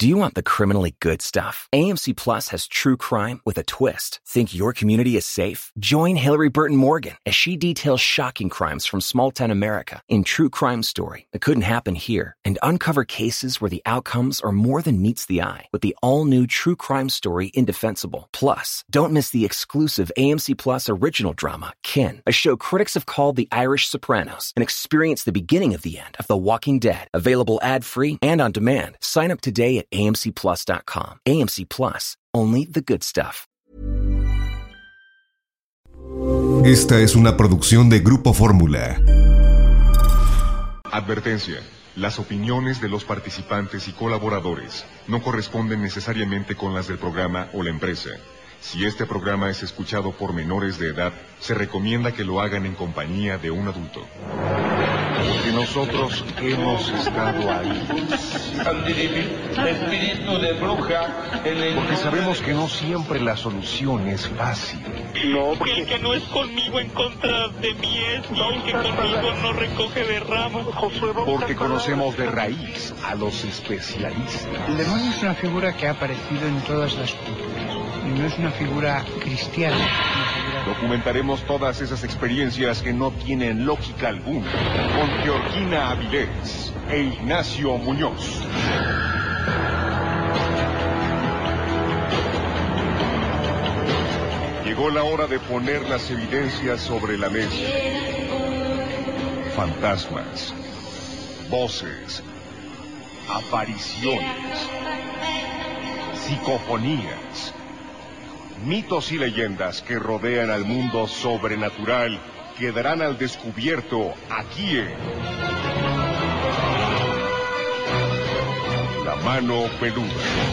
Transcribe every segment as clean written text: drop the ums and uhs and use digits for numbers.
Do you want the criminally good stuff? AMC Plus has true crime with a twist. Think your community is safe? Join Hillary Burton Morgan as she details shocking crimes from small-town America in True Crime Story. It couldn't happen here. And uncover cases where the outcomes are more than meets the eye with the all-new True Crime Story Indefensible. Plus, don't miss the exclusive AMC Plus original drama, Kin, a show critics have called The Irish Sopranos, and experience the beginning of the end of The Walking Dead. Available ad-free and on demand. Sign up today at amcplus.com. AMC Plus, only the good stuff. Esta es una producción de Grupo Fórmula. Advertencia. Las opiniones de los participantes y colaboradores no corresponden necesariamente con las del programa o la empresa. Si este programa es escuchado por menores de edad, se recomienda que lo hagan en compañía de un adulto. Porque nosotros hemos estado ahí. Espíritu de bruja. Porque sabemos que no siempre la solución es fácil. No, porque el que no es conmigo en contra de mí es, y el que conmigo no recoge de ramas. Porque conocemos de raíz a los especialistas. El demonio es una figura que ha aparecido en todas las culturas. Y no es una figura cristiana. Documentaremos todas esas experiencias que no tienen lógica alguna con Georgina Avilés e Ignacio Muñoz. Llegó la hora de poner las evidencias sobre la mesa. Fantasmas, voces, apariciones, psicofonías, mitos y leyendas que rodean al mundo sobrenatural quedarán al descubierto aquí en La Mano Peluda.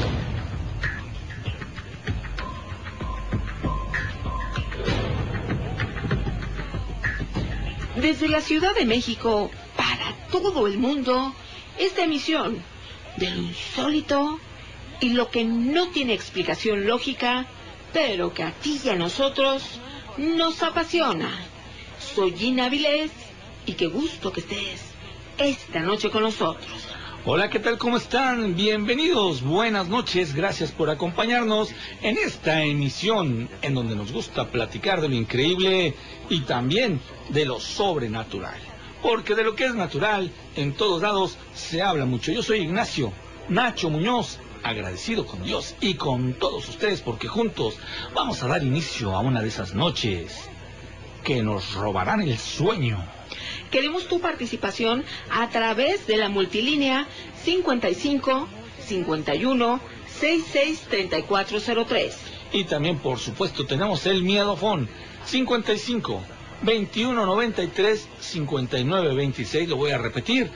Desde la Ciudad de México, para todo el mundo, esta emisión de lo insólito y lo que no tiene explicación lógica, pero que a ti y a nosotros nos apasiona. Soy Gina Avilés y qué gusto que estés esta noche con nosotros. Hola, ¿qué tal? ¿Cómo están? Bienvenidos, buenas noches, gracias por acompañarnos en esta emisión en donde nos gusta platicar de lo increíble y también de lo sobrenatural. Porque de lo que es natural, en todos lados se habla mucho. Yo soy Ignacio Nacho Muñoz, agradecido con Dios y con todos ustedes porque juntos vamos a dar inicio a una de esas noches que nos robarán el sueño. Queremos tu participación a través de la multilínea 55 51 66 3403. Y también, por supuesto, tenemos el miedofón 55 21 93 59 26. Lo voy a repetir: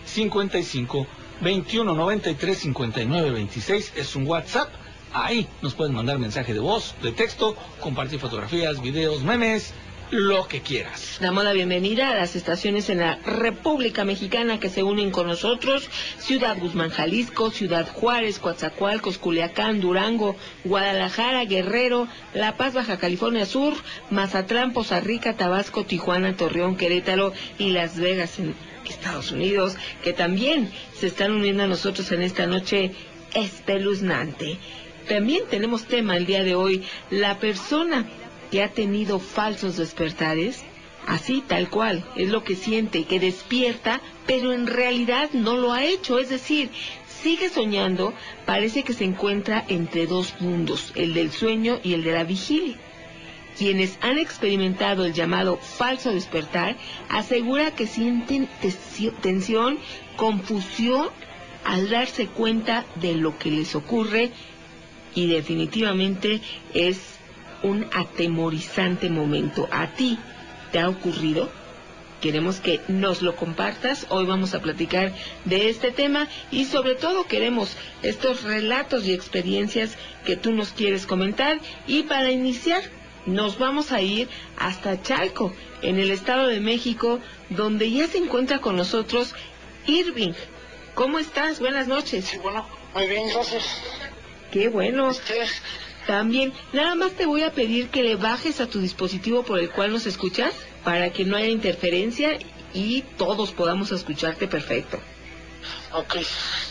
55 21 93 59 26 es un WhatsApp. Ahí nos pueden mandar mensaje de voz, de texto, compartir fotografías, videos, memes, lo que quieras. Damos la bienvenida a las estaciones en la República Mexicana que se unen con nosotros: Ciudad Guzmán, Jalisco; Ciudad Juárez, Coatzacoalcos, Culiacán, Durango, Guadalajara, Guerrero, La Paz, Baja California Sur, Mazatlán, Poza Rica, Tabasco, Tijuana, Torreón, Querétaro y Las Vegas en Estados Unidos, que también se están uniendo a nosotros en esta noche espeluznante. También tenemos tema el día de hoy: la persona que ha tenido falsos despertares, así tal cual, es lo que siente, que despierta, pero en realidad no lo ha hecho, es decir, sigue soñando, parece que se encuentra entre dos mundos, el del sueño y el de la vigilia. Quienes han experimentado el llamado falso despertar asegura que sienten tensión, confusión al darse cuenta de lo que les ocurre, y definitivamente es un atemorizante momento. ¿A ti te ha ocurrido? Queremos que nos lo compartas. Hoy vamos a platicar de este tema y sobre todo queremos estos relatos y experiencias que tú nos quieres comentar. Y para iniciar nos vamos a ir hasta Chalco, en el Estado de México, donde ya se encuentra con nosotros Irving. ¿Cómo estás? Buenas noches. Sí, bueno, muy bien, gracias. Qué bueno. También, nada más te voy a pedir que le bajes a tu dispositivo por el cual nos escuchas, para que no haya interferencia y todos podamos escucharte perfecto. Ok.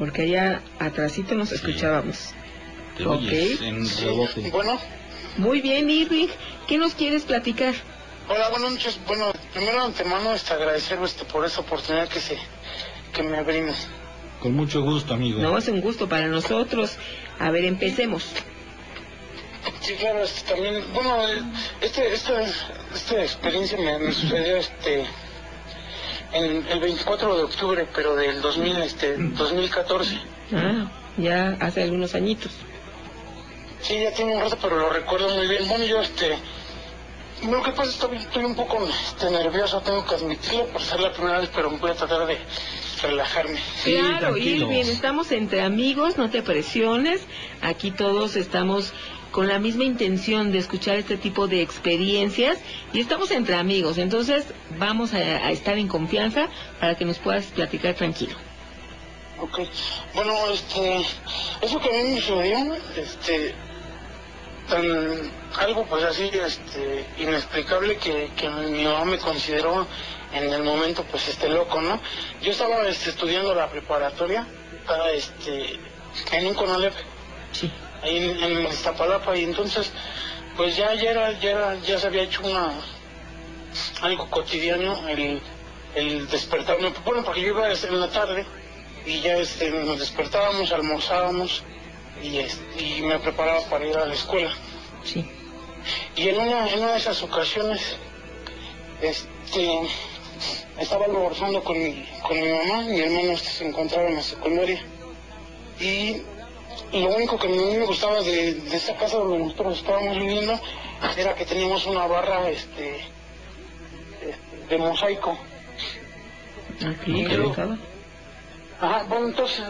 porque allá atrásito nos escuchábamos. Te Ok. oyes en rebote. Bueno, Muy bien, Irving, ¿qué nos quieres platicar? hola, buenas noches. Bueno, primero de antemano agradecer por esa oportunidad que me brindas. Con mucho gusto, amigo. No, es un gusto para nosotros. A ver, empecemos. Sí, claro, también, bueno, esta experiencia me sucedió en el 24 de octubre, pero del 2014. Ah, ya hace algunos añitos. Sí, ya tiene un rato, pero lo recuerdo muy bien. Bueno, yo lo que pasa es que estoy un poco nervioso, tengo que admitirlo por ser la primera vez, pero voy a tratar de relajarme. Sí, Claro, tranquilos. Irving, estamos entre amigos, no te presiones. Aquí todos estamos con la misma intención de escuchar este tipo de experiencias y estamos entre amigos, entonces vamos a estar en confianza para que nos puedas platicar tranquilo. Ok, bueno, eso que a mí me sucedió, algo pues así, inexplicable que mi mamá me consideró en el momento, pues, loco, ¿no? Yo estaba, estudiando la preparatoria, estaba, en un CONALEP, Sí. ahí en Iztapalapa, y entonces, pues ya se había hecho algo cotidiano, el despertarme, bueno, porque yo iba en la tarde, y ya, nos despertábamos, almorzábamos, y me preparaba para ir a la escuela. Sí. Y en una de esas ocasiones, estaba almorzando con mi mamá, mi hermano se encontraba en la secundaria, y lo único que a mí me gustaba de esa casa donde nosotros estábamos viviendo era que teníamos una barra de mosaico. Aquí, Ok. estaba. Ajá, bueno, entonces,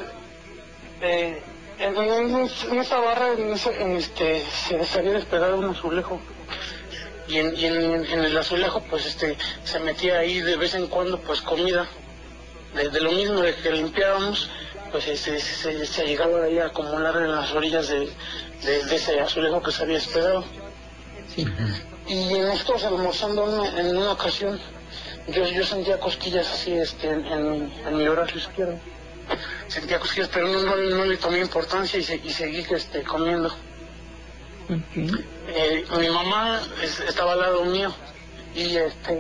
en esa barra, se había despegado un azulejo. Y en el azulejo, pues, se metía ahí de vez en cuando, pues, comida. De lo mismo de que limpiábamos, pues, se llegaba ahí a acumular en las orillas de ese azulejo que se había despegado. Sí. Y nosotros almorzando en una ocasión, yo sentía cosquillas así, en mi brazo izquierdo. Sentía cosquillas, pero no le tomé importancia y seguí, comiendo. Okay. Mi mamá estaba al lado mío y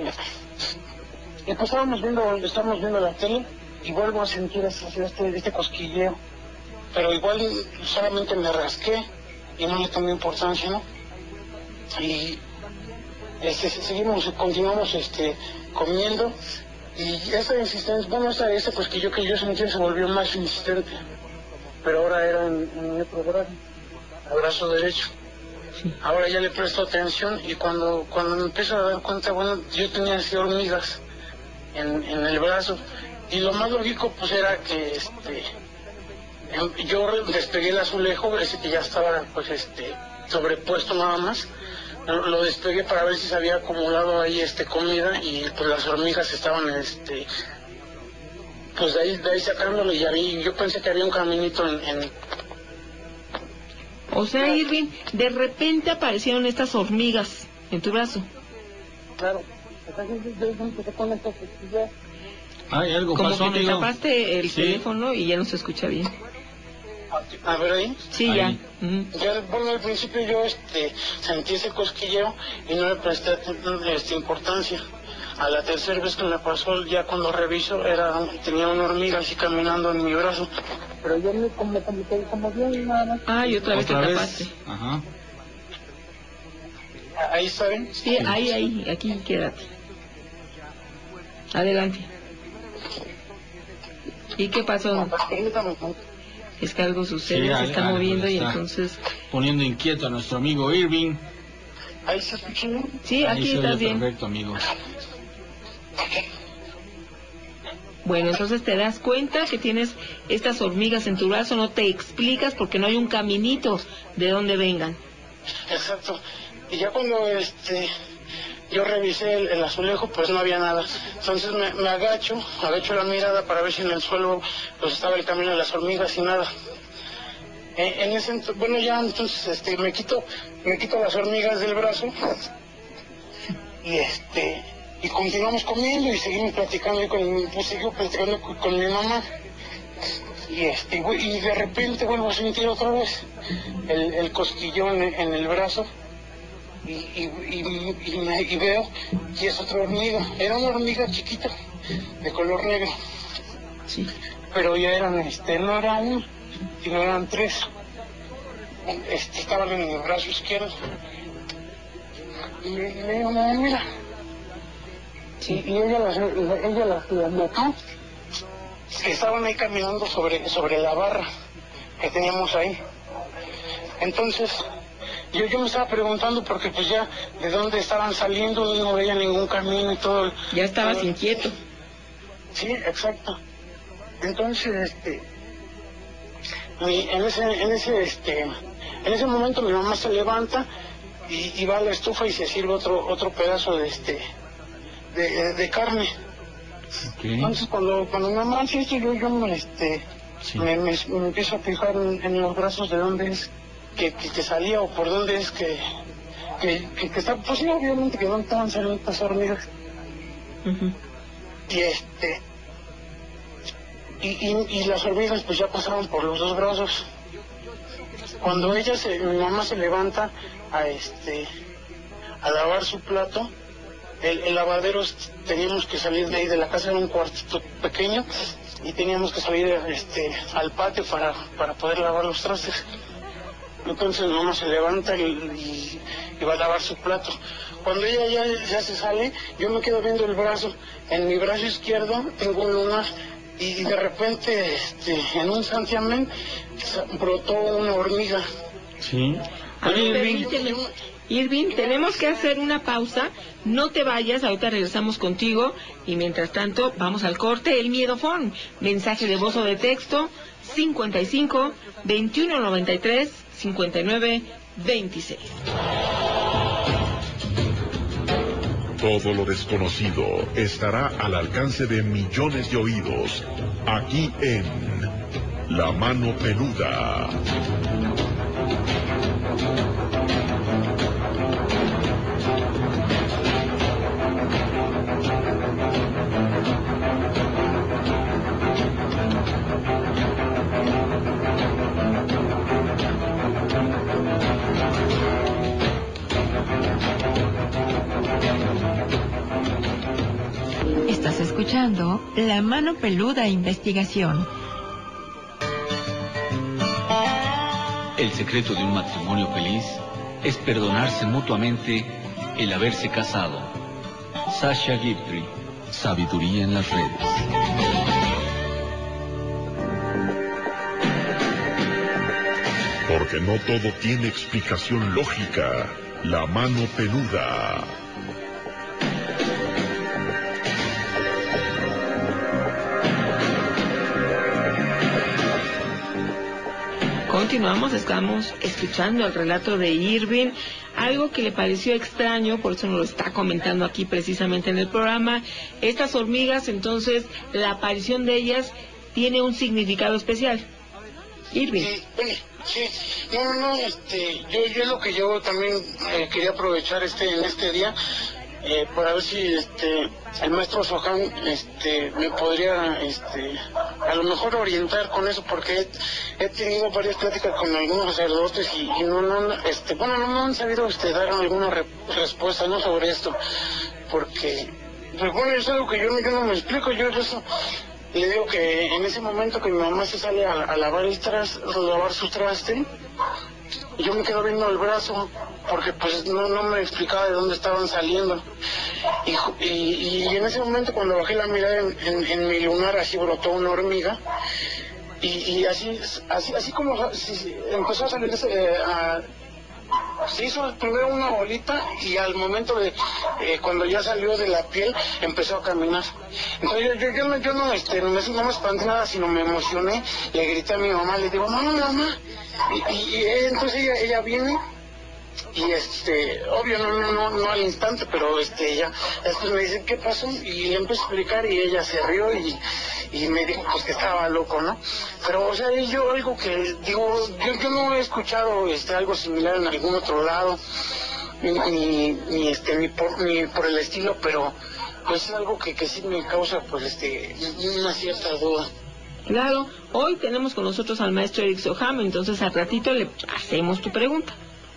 pues estábamos viendo la tele y vuelvo a sentir este cosquilleo, pero igual solamente me rasqué y no le tomé importancia, ¿no? Y continuamos comiendo, y esa insistencia, bueno, ese cosquilleo que yo sentía se volvió más insistente, pero ahora era en mi otro brazo, el brazo derecho. Sí. Ahora ya le presto atención y cuando me empiezo a dar cuenta, bueno, yo tenía así hormigas en el brazo, y lo más lógico pues era que yo despegué el azulejo, ese que ya estaba pues sobrepuesto nada más, lo despegué para ver si se había acumulado ahí comida, y pues las hormigas estaban pues de ahí sacándolo, y yo pensé que había un caminito O sea, Irving, de repente aparecieron estas hormigas en tu brazo. claro. Entonces yo empecé con estas cosquillas. Ay, algo Como pasó, que te amigo. tapaste el Sí. teléfono y ya no se escucha bien. A ver ahí. Sí, Ahí. ya. Ujú. Bueno, al principio yo sentí ese cosquilleo y no le presté importancia. A la tercera vez que me pasó, ya cuando reviso, tenía una hormiga así caminando en mi brazo. Pero yo como bien nada más. Ah, y otra vez te ¿Otra vez? tapaste. Ajá. Ahí está bien. Sí, ahí, aquí quédate. Adelante. ¿Y qué pasó? Permítame. Es que algo sucede, Sí, se está algo moviendo le y está entonces... poniendo inquieto a nuestro amigo Irving. Ahí se escucha bien. Sí, Ahí aquí se estás oye bien. perfecto, amigo. Bueno, entonces te das cuenta que tienes estas hormigas en tu brazo, no te explicas porque no hay un caminito de dónde vengan. Exacto. Y ya cuando yo revisé el azulejo, pues no había nada. Entonces me agacho la mirada para ver si en el suelo pues estaba el camino de las hormigas y nada. Bueno, ya entonces me quito las hormigas del brazo y continuamos comiendo y seguimos platicando, sigo platicando con mi mamá. y de repente vuelvo a sentir otra vez el cosquillón en el brazo y veo y es otra hormiga. Era una hormiga chiquita de color negro. Sí. Pero ya eran, no era uno, sino eran tres. Estaban en el brazo izquierdo. Y le digo, mira. Sí. Y ella las notó. Estaban ahí caminando sobre la barra que teníamos ahí. Entonces, yo me estaba preguntando porque pues ya de dónde estaban saliendo, no veía ningún camino y todo. Ya estabas inquieto. Sí, exacto. Entonces, en ese momento mi mamá se levanta y va a la estufa y se sirve otro pedazo de carne. Okay. Entonces cuando mi mamá hace esto, yo me empiezo a fijar en los brazos de dónde es que salía o por dónde es que está, pues sí, obviamente que no estaban saliendo estas hormigas. Uh-huh. Y las hormigas pues ya pasaban por los dos brazos. Cuando mi mamá se levanta a lavar su plato, el lavadero, teníamos que salir de ahí de la casa, era un cuartito pequeño, y teníamos que salir al patio para poder lavar los trastes. Entonces mi mamá se levanta y va a lavar su plato. Cuando ella ya se sale, yo me quedo viendo el brazo. En mi brazo izquierdo tengo un lunar y de repente en un santiamén brotó una hormiga. Sí. A ver, Irving, tenemos que hacer una pausa. No te vayas, ahorita regresamos contigo. Y mientras tanto, vamos al corte. El Miedofón. Mensaje de voz o de texto: 55 21 93 59 26. Todo lo desconocido estará al alcance de millones de oídos, aquí en La Mano Peluda. Estás escuchando La Mano Peluda Investigación. El secreto de un matrimonio feliz es perdonarse mutuamente el haberse casado. Sasha Guitry, Sabiduría en las redes. Porque no todo tiene explicación lógica. La Mano Peluda. Continuamos, estamos escuchando el relato de Irving, algo que le pareció extraño, por eso nos lo está comentando aquí precisamente en el programa. Estas hormigas, entonces, la aparición de ellas tiene un significado especial. Irving. Sí, no, yo lo que yo también quería aprovechar en este día para ver si el maestro Soham me podría a lo mejor orientar con eso, porque he tenido varias pláticas con algunos sacerdotes y no han sabido dar alguna respuesta sobre esto, porque pues bueno, es algo que yo no me explico. Yo eso le digo que en ese momento que mi mamá se sale a lavar su traste, yo me quedo viendo el brazo porque pues no me explicaba de dónde estaban saliendo, y en ese momento cuando bajé la mirada en mi lunar, así brotó una hormiga y así como empezó a salir se hizo primero una bolita y al momento de cuando ya salió de la piel empezó a caminar. Entonces yo no me espanté nada, sino me emocioné. Le grité a mi mamá, le digo, mamá, y entonces ella viene y obvio no al instante, pero ella después me dice, ¿qué pasó? Y le empecé a explicar y ella se rió y me dijo pues que estaba loco, ¿no? Pero o sea, yo algo que digo, yo no he escuchado algo similar en algún otro lado, ni por el estilo, pero pues es algo que sí me causa pues una cierta duda. Claro, hoy tenemos con nosotros al maestro Eric Soham, entonces al ratito le hacemos tu pregunta.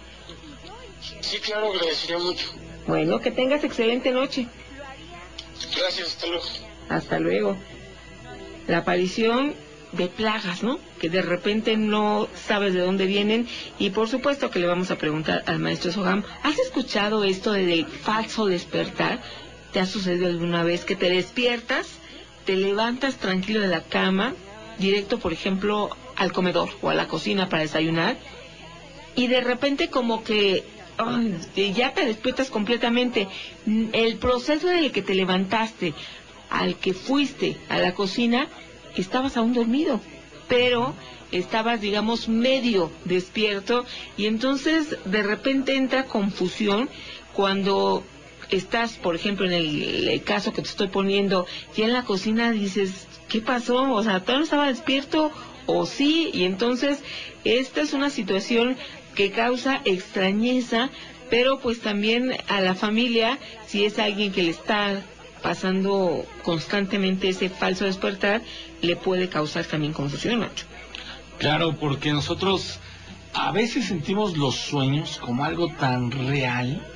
Sí, claro, agradecería mucho. Bueno, que tengas excelente noche. Gracias, hasta luego. Hasta luego. La aparición de plagas, ¿no? Que de repente no sabes de dónde vienen, y por supuesto que le vamos a preguntar al maestro Soham, ¿has escuchado esto del falso despertar? ¿Te ha sucedido alguna vez que te despiertas, te levantas tranquilo de la cama, directo, por ejemplo, al comedor o a la cocina para desayunar, y de repente como que ya te despiertas completamente? El proceso en el que te levantaste, al que fuiste a la cocina, estabas aún dormido, pero estabas, digamos, medio despierto, y entonces de repente entra confusión cuando estás, por ejemplo, en el caso que te estoy poniendo, ya en la cocina dices, ¿qué pasó? O sea, ¿todavía no estaba despierto? ¿O sí? Y entonces esta es una situación que causa extrañeza, pero pues también a la familia, si es alguien que le está pasando constantemente ese falso despertar, le puede causar también confusión, Nacho. Claro, porque nosotros a veces sentimos los sueños como algo tan real,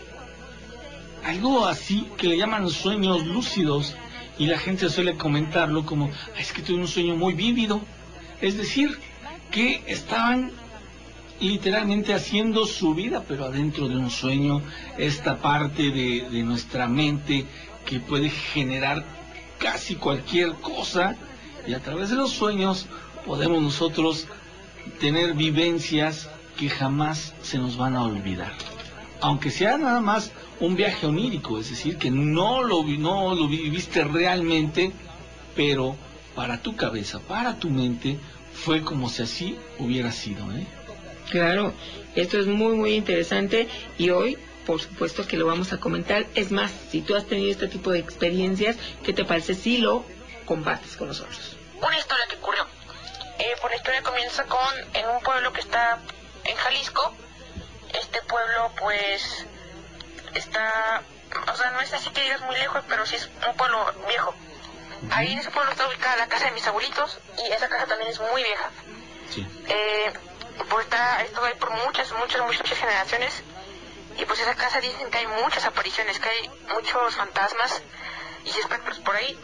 algo así que le llaman sueños lúcidos, y la gente suele comentarlo como, es que tuve un sueño muy vívido, es decir, que estaban literalmente haciendo su vida, pero adentro de un sueño, esta parte de nuestra mente que puede generar casi cualquier cosa, y a través de los sueños podemos nosotros tener vivencias que jamás se nos van a olvidar, aunque sea nada más un viaje onírico, es decir, que no lo viviste realmente, pero para tu cabeza, para tu mente, fue como si así hubiera sido, ¿eh? Claro, esto es muy muy interesante, y hoy por supuesto que lo vamos a comentar. Es más, si tú has tenido este tipo de experiencias, ¿qué te parece si lo compartes con nosotros? Una historia que ocurrió. Pues la historia comienza en un pueblo que está en Jalisco. Este pueblo pues está, o sea, no es así que digas muy lejos, pero sí es un pueblo viejo. Ahí en ese pueblo está ubicada la casa de mis abuelitos, y esa casa también es muy vieja. Sí. Pues esto hay por muchas generaciones, y pues esa casa dicen que hay muchas apariciones, que hay muchos fantasmas y espectros por ahí.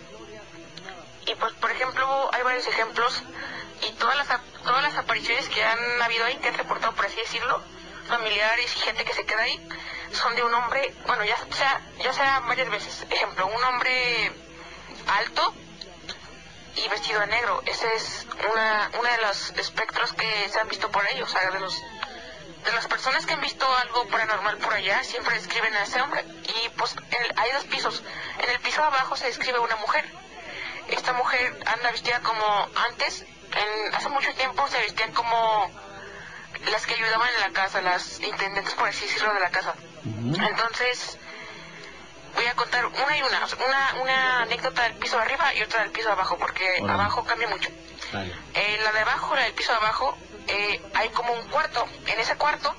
Y pues por ejemplo hay varios ejemplos, y todas las apariciones que han habido ahí, que han reportado, por así decirlo, familiares y gente que se queda ahí, son de un hombre, bueno, ya sea varias veces. Ejemplo, un hombre alto y vestido de negro. Ese es una de los espectros que se han visto por ahí. O sea, de las personas que han visto algo paranormal por allá, siempre describen a ese hombre. Y pues hay dos pisos. En el piso abajo se describe una mujer. Esta mujer anda vestida como antes, hace mucho tiempo se vestían como las que ayudaban en la casa, las intendentes, por así decirlo, de la casa. Entonces voy a contar una anécdota del piso de arriba y otra del piso de abajo, porque abajo cambia mucho. La de abajo, la del piso de abajo, hay como un cuarto. En ese cuarto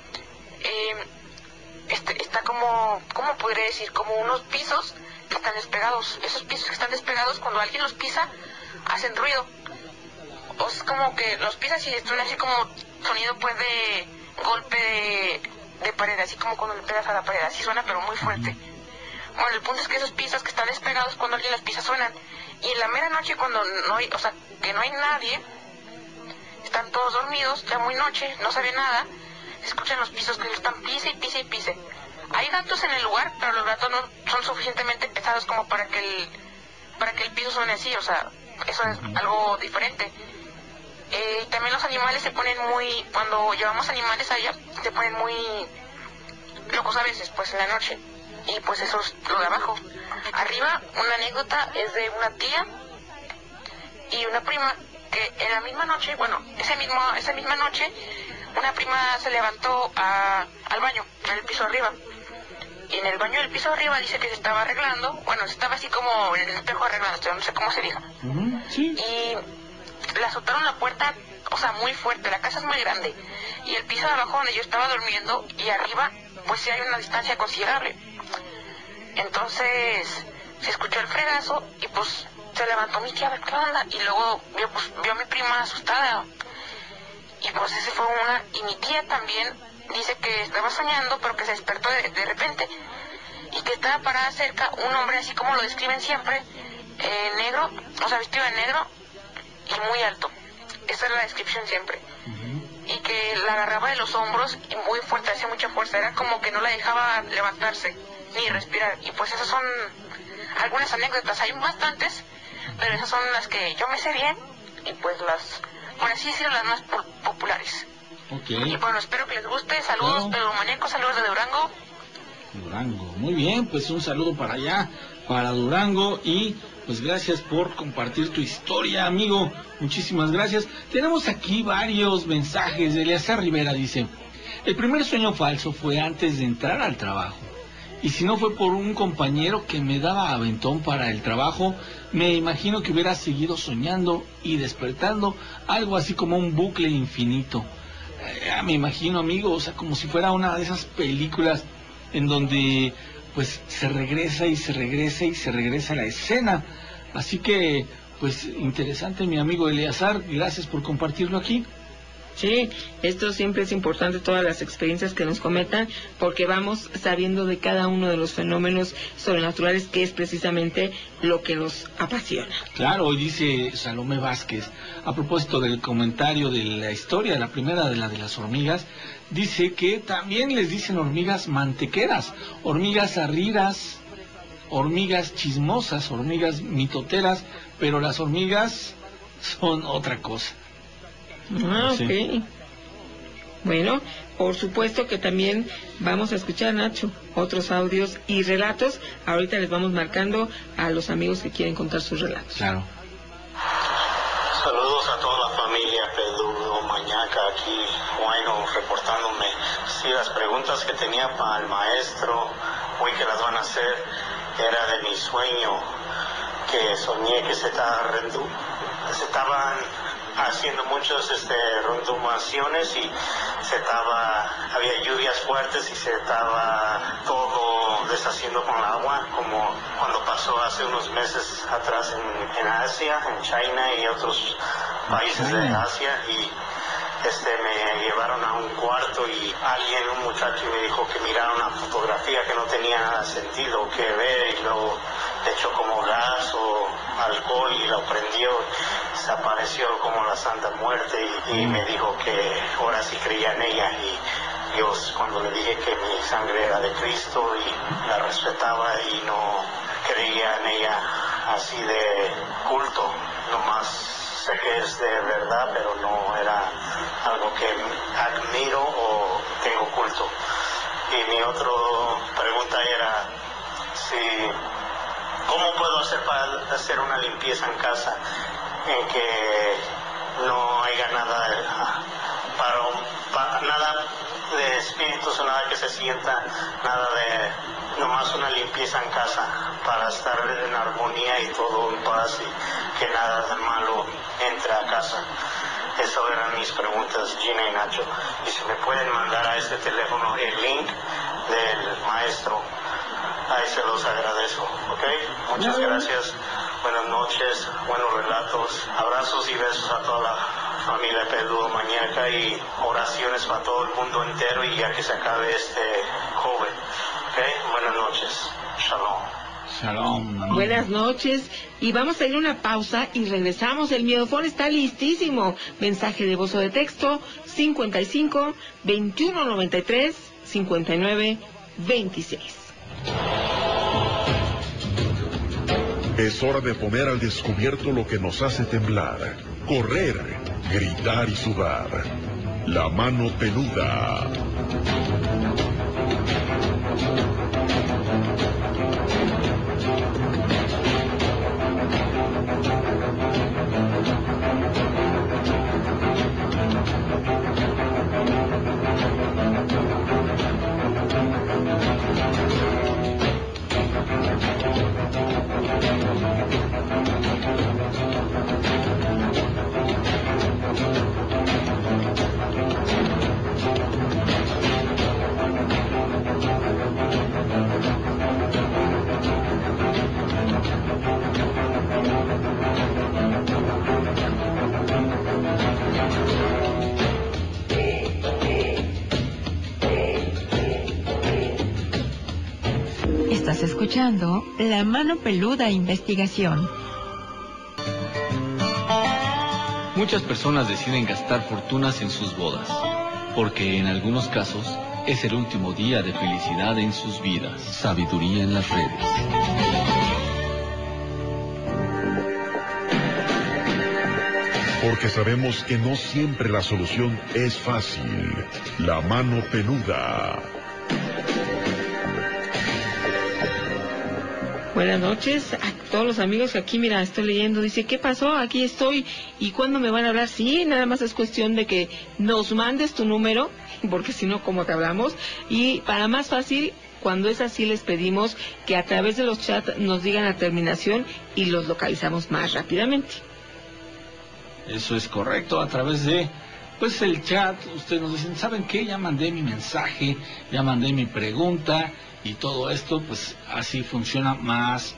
está como, ¿cómo podría decir? Como unos pisos que están despegados. Esos pisos que están despegados, cuando alguien los pisa, hacen ruido. O es como que los pisas y suena así como sonido pues de golpe de pared, así como cuando le pegas a la pared, así suena pero muy fuerte. Bueno, el punto es que esos pisos que están despegados, cuando alguien los pisa, suenan. Y en la mera noche, cuando no hay, o sea, que no hay nadie, están todos dormidos, ya muy noche, no se ve nada, se escuchan los pisos que están pise y pise y pise. Hay gatos en el lugar, pero los gatos no son suficientemente pesados como para que el piso suene así, o sea, eso es algo diferente. También los animales se ponen muy, cuando llevamos animales allá, se ponen muy locos a veces, pues en la noche. Y pues eso es lo de abajo. Arriba, una anécdota es de una tía y una prima que en la misma noche, bueno, esa misma noche, una prima se levantó al baño, en el piso arriba. Y en el baño del piso arriba dice que se estaba arreglando, bueno, estaba así como en el espejo arreglando, no sé cómo se diga. Sí. Y le azotaron la puerta, o sea, muy fuerte. La casa es muy grande. Y el piso de abajo donde yo estaba durmiendo y arriba, pues sí hay una distancia considerable. Entonces se escuchó el fregazo y pues se levantó mi tía a ver qué onda, y luego vio a mi prima asustada, y pues ese fue una, y mi tía también dice que estaba soñando, pero que se despertó de repente, y que estaba parada cerca un hombre así como lo describen siempre, negro, o sea, vestido de negro, y muy alto. Esa es la descripción siempre. Y que la agarraba de los hombros y muy fuerte, hacía mucha fuerza, era como que no la dejaba levantarse ni respirar. Y pues esas son algunas anécdotas, hay bastantes, pero esas son las que yo me sé bien, y pues las, por así decirlo, las más populares. Okay. Y bueno, espero que les guste. Saludos, peludomaniacos, saludos de Durango. Durango, muy bien, pues un saludo para allá, para Durango, y pues gracias por compartir tu historia, amigo, muchísimas gracias. Tenemos aquí varios mensajes. Eleazar Rivera dice: el primer sueño falso fue antes de entrar al trabajo, y si no fue por un compañero que me daba aventón para el trabajo, me imagino que hubiera seguido soñando y despertando, algo así como un bucle infinito. Me imagino, amigo, o sea, como si fuera una de esas películas en donde pues se regresa y se regresa y se regresa a la escena. Así que, pues, interesante, mi amigo Eleazar, gracias por compartirlo aquí. Sí, esto siempre es importante, todas las experiencias que nos comentan, porque vamos sabiendo de cada uno de los fenómenos sobrenaturales, que es precisamente lo que nos apasiona. Claro, hoy dice Salomé Vázquez, a propósito del comentario de la historia, la primera de las hormigas, dice que también les dicen hormigas mantequeras, hormigas arrieras, hormigas chismosas, hormigas mitoteras, pero las hormigas son otra cosa. Ah, sí. Ok. Bueno, por supuesto que también vamos a escuchar, Nacho, otros audios y relatos. Ahorita les vamos marcando a los amigos que quieren contar sus relatos. Claro. Saludos a toda la familia Peludomañaca, aquí bueno, reportándome. Sí, las preguntas que tenía para el maestro, hoy que las van a hacer, era de mi sueño, que soñé que se estaban haciendo muchas renovaciones y había lluvias fuertes y se estaba todo deshaciendo con el agua, como cuando pasó hace unos meses atrás en Asia, en China y otros países de Asia, y me llevaron a un cuarto y un muchacho me dijo que mirara una fotografía que no tenía nada sentido que ver, y luego le echó como gas o alcohol y lo prendió, se apareció como la Santa Muerte, y me dijo que ahora sí creía en ella, y yo cuando le dije que mi sangre era de Cristo y la respetaba y no creía en ella así de culto, nomás sé que es de verdad, pero no era algo que admiro o tengo culto. Y mi otra pregunta era ¿cómo puedo hacer para hacer una limpieza en casa en que no haya nada nada de espíritus o nada que se sienta, nada de nomás una limpieza en casa para estar en armonía y todo en paz y que nada de malo entre a casa? Esas eran mis preguntas, Gina y Nacho, y si me pueden mandar a este teléfono el link del maestro, ahí se los agradezco, ¿ok? Muchas gracias, buenas noches, buenos relatos, abrazos y besos a toda la familia Peludomañaca y oraciones para todo el mundo entero, y ya que se acabe este joven, ¿ok? Buenas noches, shalom. Shalom. Buenas noches, y vamos a ir a una pausa y regresamos. El Miedofón está listísimo. Mensaje de voz o de texto 55 21 93 59 26. Es hora de poner al descubierto lo que nos hace temblar, correr, gritar y sudar. La mano peluda. Estás escuchando La Mano Peluda Investigación. Muchas personas deciden gastar fortunas en sus bodas, porque en algunos casos es el último día de felicidad en sus vidas. Sabiduría en las redes. Porque sabemos que no siempre la solución es fácil. La Mano Peluda. Buenas noches a todos los amigos que aquí, mira, estoy leyendo. Dice, ¿qué pasó? Aquí estoy. ¿Y cuándo me van a hablar? Sí, nada más es cuestión de que nos mandes tu número, porque si no, ¿cómo te hablamos? Y para más fácil, cuando es así, les pedimos que a través de los chats nos digan la terminación y los localizamos más rápidamente. Eso es correcto, a través de pues el chat. Ustedes nos dicen, ¿saben qué? Ya mandé mi mensaje, ya mandé mi pregunta, y todo esto pues así funciona más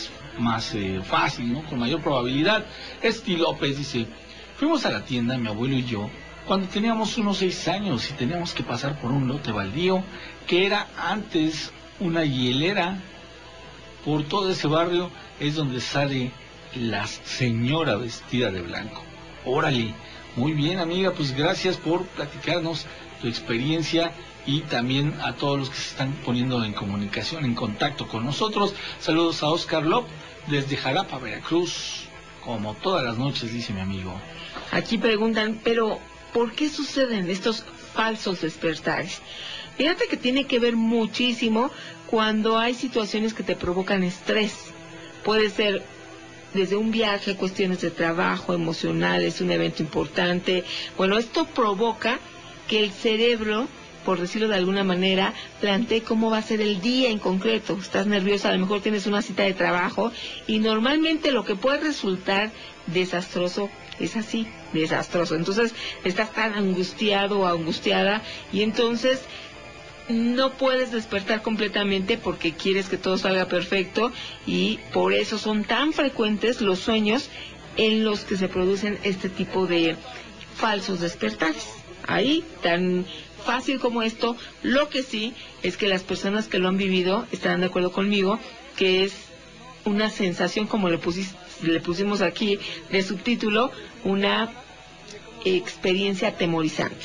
fácil, ¿no? Con mayor probabilidad. Esti López dice, fuimos a la tienda, mi abuelo y yo, cuando teníamos unos 6 años y teníamos que pasar por un lote baldío que era antes una hielera. Por todo ese barrio es donde sale la señora vestida de blanco. Órale, muy bien, amiga, pues gracias por platicarnos tu experiencia, y también a todos los que se están poniendo en comunicación, en contacto con nosotros. Saludos a Oscar López desde Jalapa, Veracruz, como todas las noches, dice mi amigo. Aquí preguntan, pero ¿por qué suceden estos falsos despertares? Fíjate que tiene que ver muchísimo cuando hay situaciones que te provocan estrés. Puede ser desde un viaje, cuestiones de trabajo, emocionales, un evento importante. Bueno, esto provoca que el cerebro, por decirlo de alguna manera, plantee cómo va a ser el día en concreto. Estás nerviosa, a lo mejor tienes una cita de trabajo, y normalmente lo que puede resultar desastroso es así, desastroso. Entonces estás tan angustiado o angustiada, y entonces no puedes despertar completamente porque quieres que todo salga perfecto, y por eso son tan frecuentes los sueños en los que se producen este tipo de falsos despertares. Ahí, tan fácil como esto. Lo que sí es que las personas que lo han vivido estarán de acuerdo conmigo que es una sensación, como le pusimos aquí de subtítulo, una experiencia atemorizante.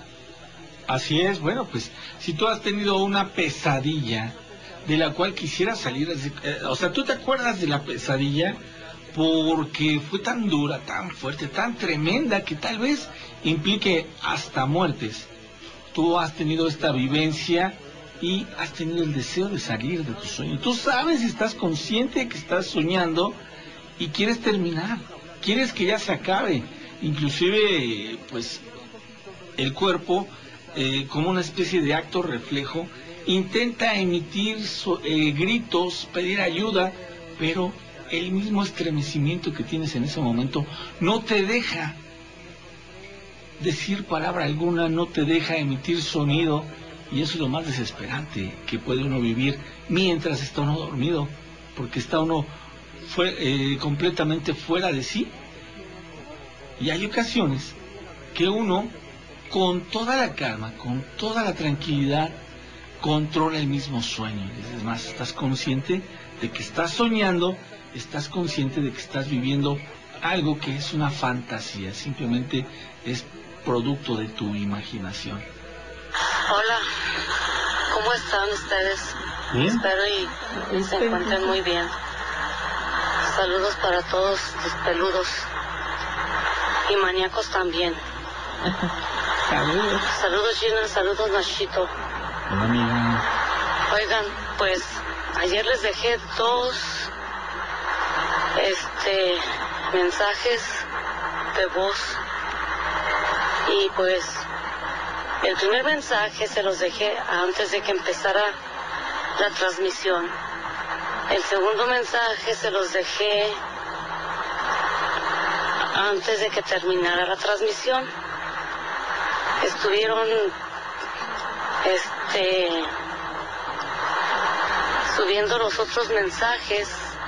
Así es. Bueno, pues si tú has tenido una pesadilla de la cual quisieras salir, o sea, tú te acuerdas de la pesadilla porque fue tan dura, tan fuerte, tan tremenda, que tal vez implique hasta muertes. Tú has tenido esta vivencia y has tenido el deseo de salir de tu sueño. Tú sabes, estás consciente de que estás soñando y quieres terminar, quieres que ya se acabe. Inclusive, pues, el cuerpo, como una especie de acto reflejo, intenta emitir gritos, pedir ayuda, pero el mismo estremecimiento que tienes en ese momento no te deja decir palabra alguna, no te deja emitir sonido, y eso es lo más desesperante que puede uno vivir mientras está uno dormido, porque está uno completamente fuera de sí. Y hay ocasiones que uno, con toda la calma, con toda la tranquilidad, controla el mismo sueño. Es más, estás consciente de que estás soñando, estás consciente de que estás viviendo algo que es una fantasía, simplemente es producto de tu imaginación. Hola, ¿cómo están ustedes? ¿Bien? Espero y se encuentren muy bien. Saludos para todos los peludos y maníacos también. Saludos. Saludos, Gina, saludos, Nachito. Hola, amiga. Oigan, pues ayer les dejé 2 mensajes de voz, y pues el primer mensaje se los dejé antes de que empezara la transmisión. El segundo mensaje se los dejé antes de que terminara la transmisión. Estuvieron subiendo los otros mensajes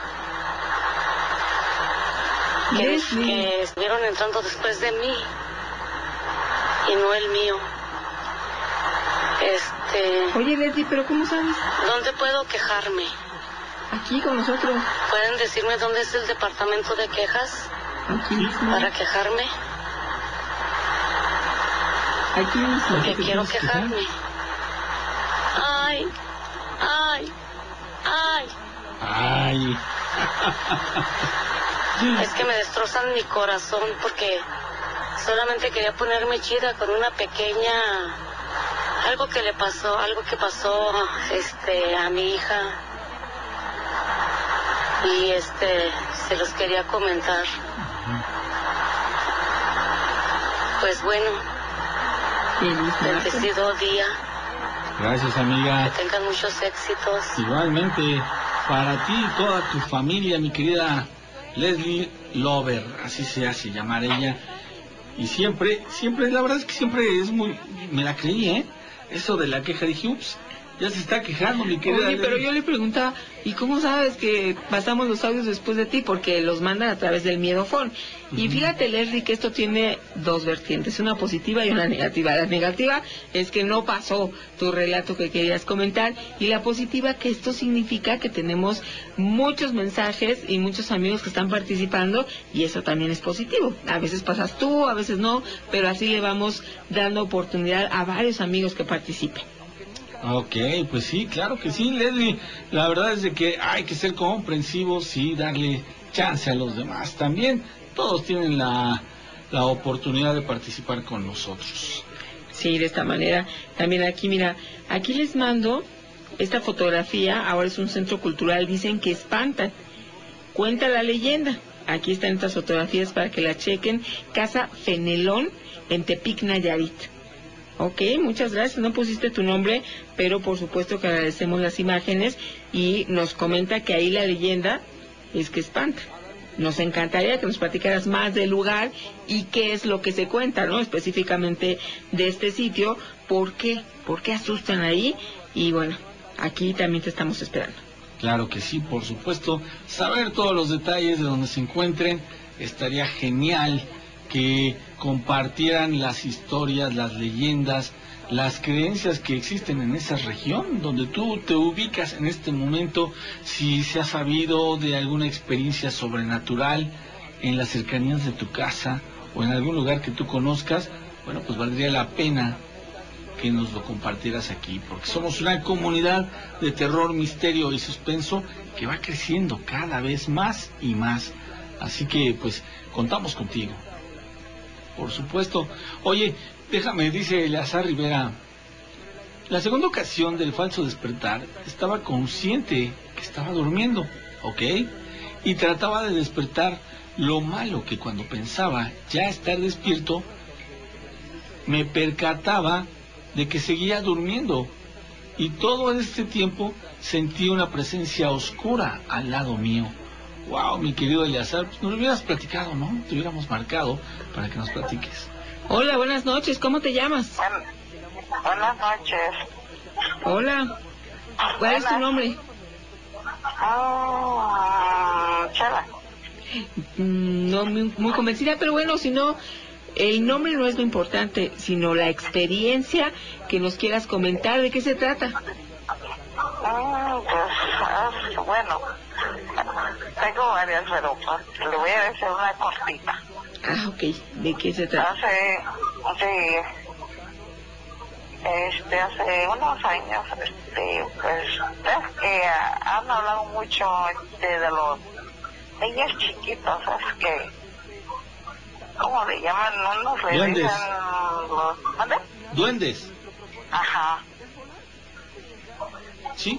que estuvieron entrando después de mí y no el mío. Oye, Leslie, ¿pero cómo sabes? ¿Dónde puedo quejarme? Aquí con nosotros. ¿Pueden decirme dónde es el departamento de quejas? Aquí mismo. Para quejarme. Aquí mismo. Porque quiero quejarme. Ay, ay, ay. Ay. Es que me destrozan mi corazón porque solamente quería ponerme chida con una pequeña... algo que pasó a mi hija. Y se los quería comentar. Pues bueno, bendecido día. Gracias, amiga. Que tengan muchos éxitos. Igualmente, para ti y toda tu familia, mi querida Leslie Lover, así se hace llamar ella. Y siempre, la verdad es que siempre es muy... Me la creí, ¿eh? Eso de la queja, dije, ups, ya se está quejando, mi querida. Oye, pero yo le preguntaba, ¿y cómo sabes que pasamos los audios después de ti? Porque los mandan a través del Miedofón. Y fíjate, Leslie, que esto tiene dos vertientes, una positiva y una negativa. La negativa es que no pasó tu relato que querías comentar, y la positiva que esto significa que tenemos muchos mensajes y muchos amigos que están participando, y eso también es positivo. A veces pasas tú, a veces no, pero así le vamos dando oportunidad a varios amigos que participen. Ok, pues sí, claro que sí, Leslie. La verdad es de que hay que ser comprensivos y darle chance a los demás también. Todos tienen la oportunidad de participar con nosotros. Sí, de esta manera. También aquí, mira, aquí les mando esta fotografía. Ahora es un centro cultural, dicen que espantan. Cuenta la leyenda. Aquí están estas fotografías para que la chequen. Casa Fenelón en Tepic, Nayarit. Ok, muchas gracias. No pusiste tu nombre, pero por supuesto que agradecemos las imágenes, y nos comenta que ahí la leyenda es que espanta. Nos encantaría que nos platicaras más del lugar y qué es lo que se cuenta, ¿no? Específicamente de este sitio, ¿por qué? ¿Por qué asustan ahí? Y bueno, aquí también te estamos esperando. Claro que sí, por supuesto. Saber todos los detalles de donde se encuentren, estaría genial que compartieran las historias, las leyendas, las creencias que existen en esa región donde tú te ubicas en este momento. Si se ha sabido de alguna experiencia sobrenatural en las cercanías de tu casa o en algún lugar que tú conozcas, bueno, pues valdría la pena que nos lo compartieras aquí, porque somos una comunidad de terror, misterio y suspenso que va creciendo cada vez más y más. Así que pues contamos contigo, por supuesto. Oye, déjame, dice Eleazar Rivera, la segunda ocasión del falso despertar estaba consciente que estaba durmiendo, ¿ok? Y trataba de despertar. Lo malo que cuando pensaba ya estar despierto, me percataba de que seguía durmiendo, y todo este tiempo sentí una presencia oscura al lado mío. Wow, mi querido Eleazar, pues nos lo hubieras platicado, ¿no? Te hubiéramos marcado para que nos platiques. Hola, buenas noches, ¿cómo te llamas? Buenas noches. Hola, ¿cuál es tu nombre? Chela. No muy convencida, pero bueno, si no, el nombre no es lo importante, sino la experiencia que nos quieras comentar. ¿De qué se trata? Bueno, tengo varias, pero le voy a decir una cortita. Ah, ok. ¿De qué se trata? Hace unos años, pues, es que han hablado mucho de los niños chiquitos, es que, ¿cómo le llaman? Unos le duendes. dicen los... ¿Dónde? Duendes. Ajá. Sí.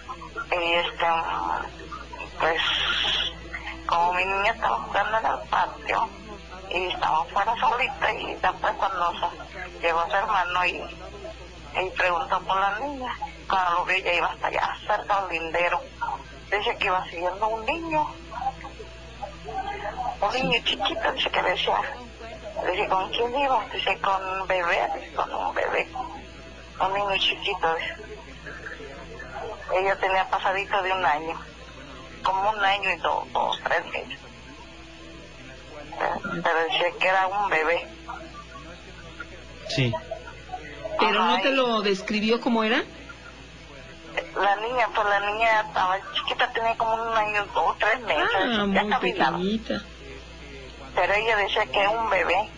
Pues, como mi niña estaba jugando en el patio y estaba fuera solita, y después cuando llegó su hermano y preguntó por la niña, cuando lo vi ella iba hasta allá cerca del lindero, dice que iba siguiendo un niño chiquito, dice que decía, ¿con quién iba? Dice, con un bebé, un niño chiquito, dice. Ella tenía pasadito de un año, como un año y dos, 3 meses. Pero decía que era un bebé. Sí. ¿Pero no te lo describió cómo era? La niña estaba chiquita, tenía como 1 año o 3 meses, ya muy caminaba. pequeñita. Pero ella decía que era un bebé.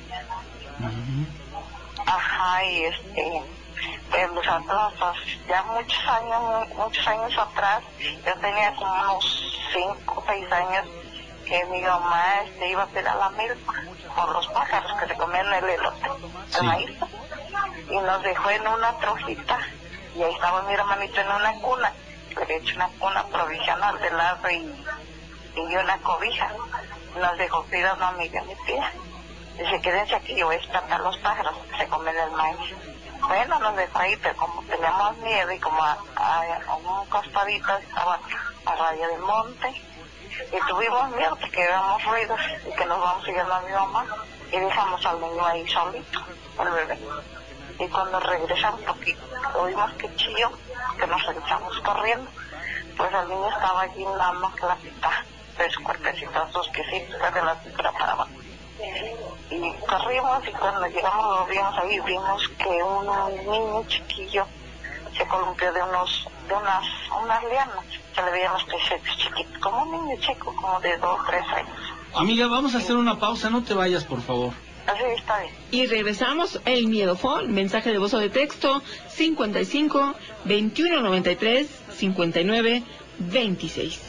Ajá, y pues nosotros, pues, ya muchos años atrás, yo tenía como unos 5 o 6 años, que mi mamá iba a pedir la milpa por los pájaros que se comían el elote, el maíz, y nos dejó en una trojita, y ahí estaba mi hermanito en una cuna, le había hecho una cuna provisional de lado y una cobija, nos dejó cuidando a mí y a mi tía. Dice, quédense aquí, yo voy a espantar los pájaros que se comen el maíz. Bueno, nos dejó ahí, pero como teníamos miedo y como a un costadito estaba a raya del monte, y tuvimos miedo porque éramos ruidos y que nos vamos siguiendo a mi mamá, y dejamos al niño ahí solito, el bebé. Y cuando regresamos, porque oímos que chilló, que nos regresamos corriendo, pues el niño estaba allí nada más la mitad de su cuerpecito, sus piecitos, de la cintura para abajo. Y corrimos, y cuando llegamos lo vimos ahí, vimos que un niño chiquillo se columpió de unas lianas, se le veían los piecitos chiquitos, como un niño chico, como de 2 o 3 años. Amiga, vamos a hacer una pausa, no te vayas, por favor. Así está bien. Y regresamos, el miedofón, mensaje de voz o de texto, 55 21 93 59 26.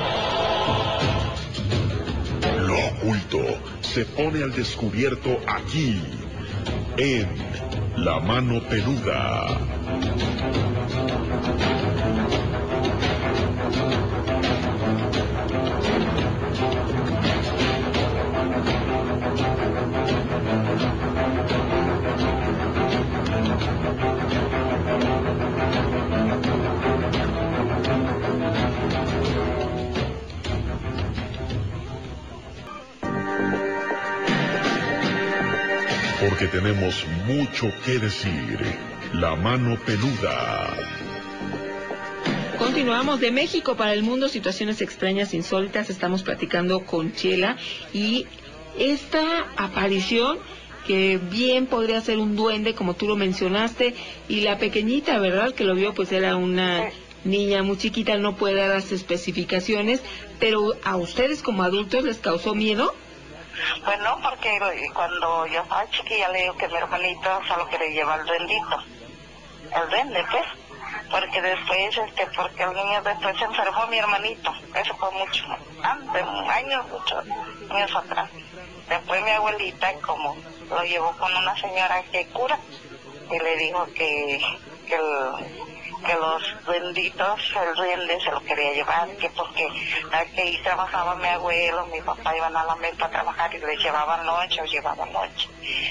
Lo oculto se pone al descubierto aquí, en La Mano Peluda. Porque tenemos mucho que decir. La Mano Peluda. Continuamos de México para el mundo, situaciones extrañas, insólitas. Estamos platicando con Chela y esta aparición que bien podría ser un duende, como tú lo mencionaste, y la pequeñita, ¿verdad?, que lo vio, pues era una niña muy chiquita, no puede dar las especificaciones, pero a ustedes como adultos les causó miedo. Pues no, porque cuando yo estaba chiquilla le digo que mi hermanito solo quería llevar el duendito, el duende, pues, porque después, porque el niño después se enfermó, mi hermanito, eso fue mucho, antes, muchos años atrás. Después mi abuelita, como lo llevó con una señora que cura, y le dijo que los duenditos, el duende se lo quería llevar, que porque aquí trabajaba mi abuelo, mi papá iban a la mesa a trabajar y le llevaban noche o llevaban noche.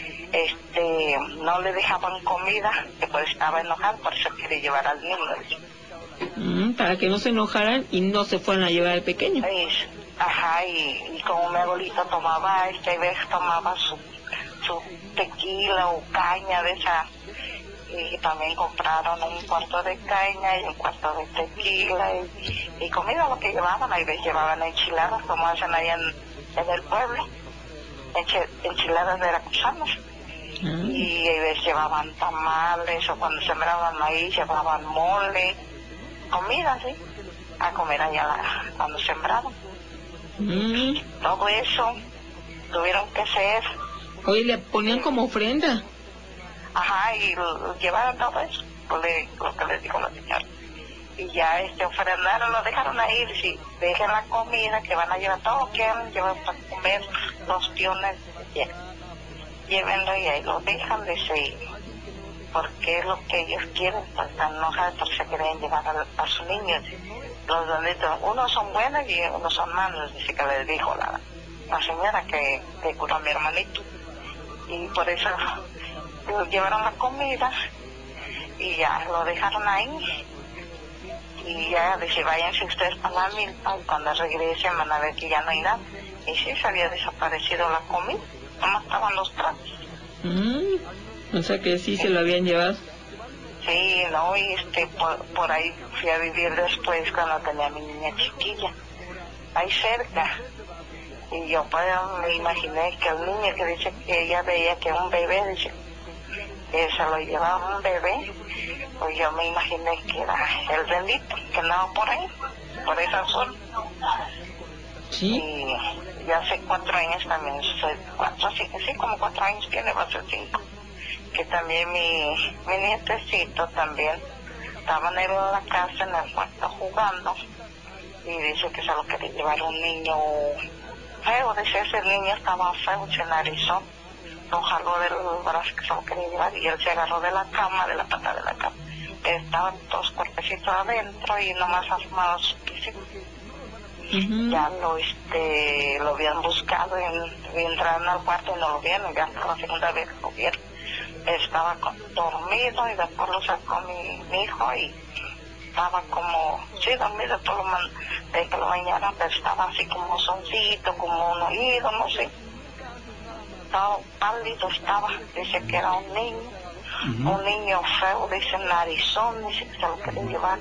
No le dejaban comida, que pues estaba enojado, por eso quería llevar al niño. Para que no se enojaran y no se fueran a llevar al pequeño. Ajá, y como mi abuelito tomaba, tomaba su tequila o caña de esa, y también compraron un cuarto de caña y un cuarto de tequila y comida, lo que llevaban. Ahí les llevaban enchiladas, como hacen allá en el pueblo, enchiladas veracruzanas. Y ahí les llevaban tamales, o cuando sembraban maíz llevaban mole, comida, sí, a comer allá cuando sembraban. Todo eso tuvieron que hacer. Oye, le ponían como ofrenda. Ajá, y llevaron todo eso, lo que les dijo la señora. Y ya ofrendaron, lo dejaron ahí, si dejen la comida, que van a llevar todo lo que quieran, llevar para comer, los piones, llévenlo, y ahí lo dejan, dice, porque es lo que ellos quieren, pues están enojados porque se quieren llevar a sus niños. Los duenditos, unos son buenos y unos son malos, dice que les dijo la señora que curó a mi hermanito. Y por eso llevaron la comida y ya lo dejaron ahí, y ya dice, váyanse ustedes para la milpa, y cuando regresen van a ver que ya no hay nada. Y sí, se había desaparecido la comida, nomás estaban los platos. O sea que sí se lo habían llevado. Sí, no, y por ahí fui a vivir después cuando tenía a mi niña chiquilla, ahí cerca. Y yo pues me imaginé que el niño que dice que ella veía que un bebé, dice, se lo llevaba un bebé, pues yo me imaginé que era el bendito que andaba por ahí, por esa zona. Sí. Y ya hace 4 años también, como 4 años tiene, va a ser 5, que también mi nietecito también estaban en la casa, en el cuarto jugando, y dice que se lo quería llevar un niño feo, dice, ese niño estaba feo, se narizó, lo jaló del brazo que se lo quería llevar, y él se agarró de la cama, de la pata de la cama, estaban 2 cuerpecitos adentro y nomás asomados sus piecitos. Ya lo habían buscado, entraron al cuarto y no lo vieron, ya la segunda vez lo vieron. Estaba dormido y después lo sacó mi hijo y estaba como, sí, dormido, de que lo bañaran, pero estaba así como soncito, como un oído, no sé. Estaba pálido, dice que era un niño feo, dice narizón, dice que se lo quería llevar.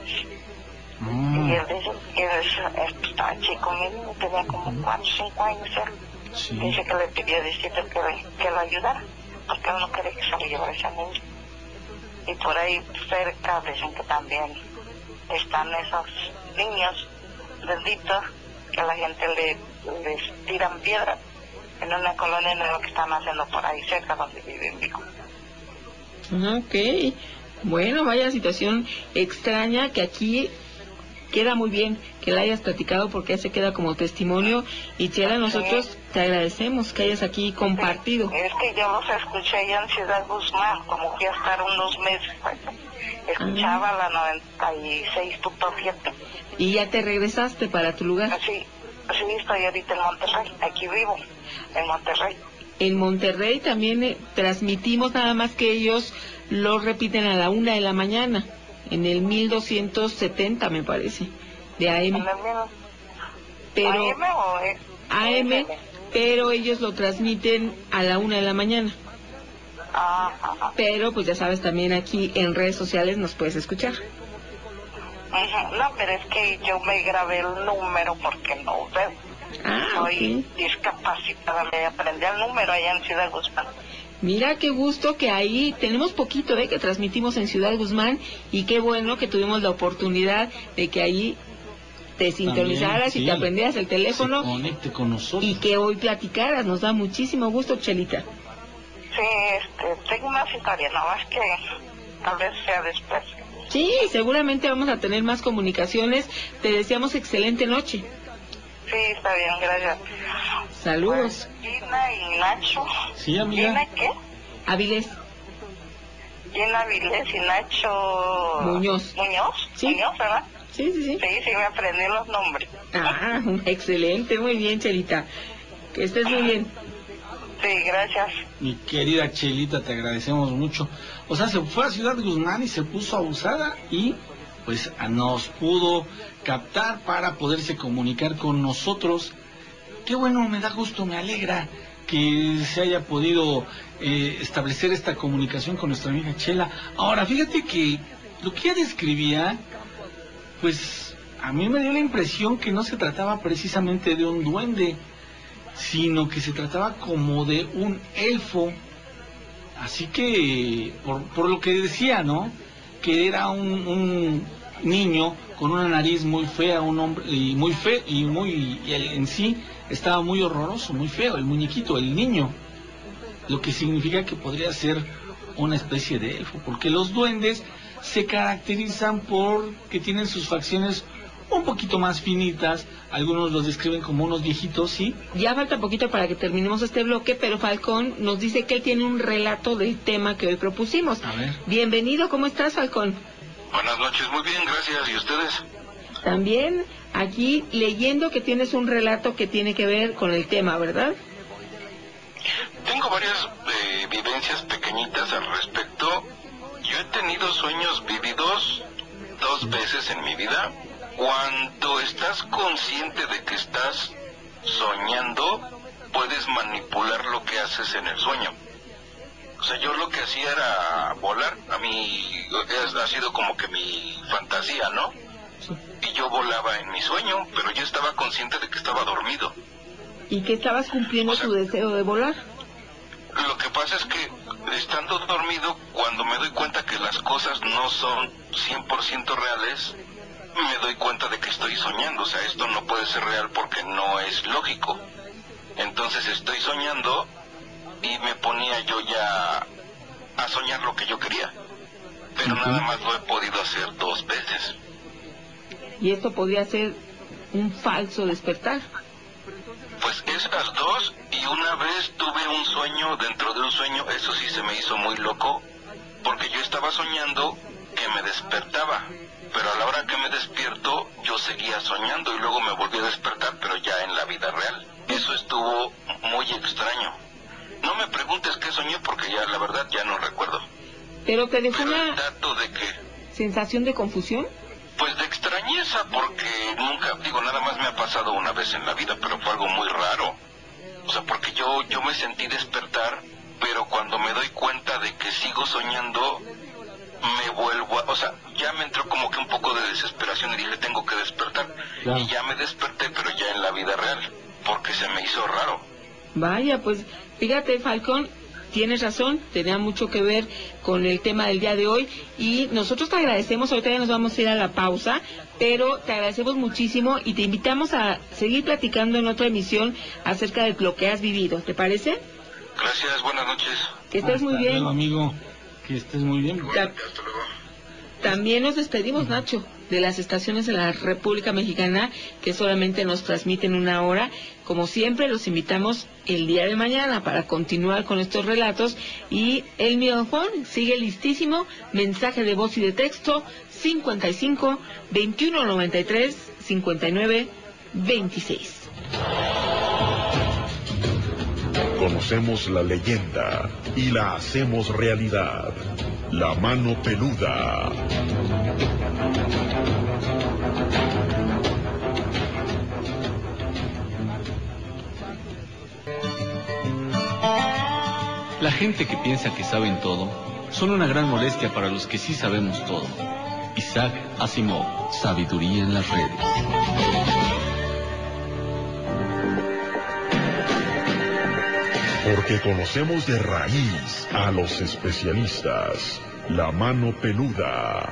Y él dice que estaba chico, mi niño tenía como 4 o 5 años él. Sí. Dice que le pidió a Diosito que lo ayudara, porque él no quería que se lo llevara esa niña. Y por ahí cerca dicen que también están esos niños benditos que la gente les tiran piedras en una colonia nueva que están haciendo por ahí cerca donde vive mi hijo. Ok, bueno, vaya situación extraña que aquí queda muy bien que la hayas platicado porque ya se queda como testimonio. Y Chela, nosotros te agradecemos que hayas aquí compartido. Es que yo los escuché allá en Ciudad Guzmán, como fui a estar unos meses, escuchaba la 96.7. ¿Y ya te regresaste para tu lugar? Sí, estoy ahorita en Monterrey, aquí vivo, en Monterrey. En Monterrey también transmitimos, nada más que ellos lo repiten a la 1 de la mañana. En el 1270 me parece, de AM. Pero AM, pero ellos lo transmiten a la 1 de la mañana. Pero pues ya sabes, también aquí en redes sociales nos puedes escuchar. No, pero es que yo me grabé el número porque no veo. Soy discapacitada, me aprendí el número allá en Ciudad Guzmán. Mira qué gusto que ahí tenemos poquito que transmitimos en Ciudad Guzmán, y qué bueno que tuvimos la oportunidad de que ahí te sintonizaras y te aprendieras el teléfono. Se conecte con nosotros. Y que hoy platicaras, nos da muchísimo gusto, Chelita. Sí, tengo una historia, nada más que tal vez sea después. Sí, seguramente vamos a tener más comunicaciones. Te deseamos excelente noche. Sí, está bien, gracias. Saludos. Gina y Nacho. Sí, amiga. ¿Gina qué? Avilés. Gina Avilés y Nacho... Muñoz. ¿Muñoz? Sí. ¿Muñoz, verdad? Sí. Sí, me aprendí los nombres. Excelente, muy bien, Chelita. Que estés muy bien. Sí, gracias. Mi querida Chelita, te agradecemos mucho. O sea, se fue a Ciudad Guzmán y se puso abusada y pues nos pudo captar para poderse comunicar con nosotros. Qué bueno, me da gusto, me alegra que se haya podido establecer esta comunicación con nuestra amiga Chela. Ahora, fíjate que lo que ella describía, pues a mí me dio la impresión que no se trataba precisamente de un duende, sino que se trataba como de un elfo. Así que, por lo que decía, ¿no? Que era un niño con una nariz muy fea, un hombre y muy feo, y él en sí estaba muy horroroso, muy feo, el muñequito, el niño. Lo que significa que podría ser una especie de elfo, porque los duendes se caracterizan por que tienen sus facciones un poquito más finitas. Algunos los describen como unos viejitos, ¿sí? Ya falta poquito para que terminemos este bloque, pero Falcón nos dice que él tiene un relato del tema que hoy propusimos. A ver. Bienvenido, ¿cómo estás, Falcón? Buenas noches, muy bien, gracias. ¿Y ustedes? También aquí leyendo que tienes un relato que tiene que ver con el tema, ¿verdad? Tengo varias vivencias pequeñitas al respecto. Yo he tenido sueños vívidos 2 veces en mi vida. Cuando estás consciente de que estás soñando, puedes manipular lo que haces en el sueño. O sea, yo lo que hacía era volar. A mí ha sido como que mi fantasía, ¿no? Sí. Y yo volaba en mi sueño, pero yo estaba consciente de que estaba dormido. ¿Y que estabas cumpliendo tu deseo de volar? Lo que pasa es que estando dormido, cuando me doy cuenta que las cosas no son 100% reales, me doy cuenta de que estoy soñando. O sea, esto no puede ser real porque no es lógico. Entonces estoy soñando y me ponía yo ya a soñar lo que yo quería. Pero nada más lo he podido hacer 2 veces. ¿Y esto podría ser un falso despertar? Pues esas 2, y una vez tuve un sueño dentro de un sueño. Eso sí se me hizo muy loco, porque yo estaba soñando que me despertaba, pero a la hora que me despierto yo seguía soñando y luego me volví a despertar, pero ya en la vida real. Eso estuvo muy extraño. No me preguntes qué soñé porque ya la verdad ya no recuerdo. ¿Pero te dejó una dato de que sensación de confusión? Pues de extrañeza, porque nunca, digo, nada más me ha pasado una vez en la vida, pero fue algo muy raro. O sea, porque yo me sentí despertar, pero cuando me doy cuenta de que sigo soñando, me vuelvo a... O sea, ya me entró como que un poco de desesperación y dije, tengo que despertar. Claro. Y ya me desperté, pero ya en la vida real, porque se me hizo raro. Vaya, pues, fíjate, Falcón, tienes razón, tenía mucho que ver con el tema del día de hoy y nosotros te agradecemos. Ahorita ya nos vamos a ir a la pausa, pero te agradecemos muchísimo y te invitamos a seguir platicando en otra emisión acerca de lo que has vivido, ¿te parece? Gracias, buenas noches. Que estés muy bien. Luego, amigo, que estés muy bien. Hasta luego. También nos despedimos, Nacho, de las estaciones de la República Mexicana que solamente nos transmiten 1 hora. Como siempre, los invitamos el día de mañana para continuar con estos relatos. Y el micrófono sigue listísimo. Mensaje de voz y de texto 55 21 93 59 26. Conocemos la leyenda y la hacemos realidad. La mano peluda. La gente que piensa que saben todo son una gran molestia para los que sí sabemos todo. Isaac Asimov, Sabiduría en las redes. Porque conocemos de raíz a los especialistas. La mano peluda.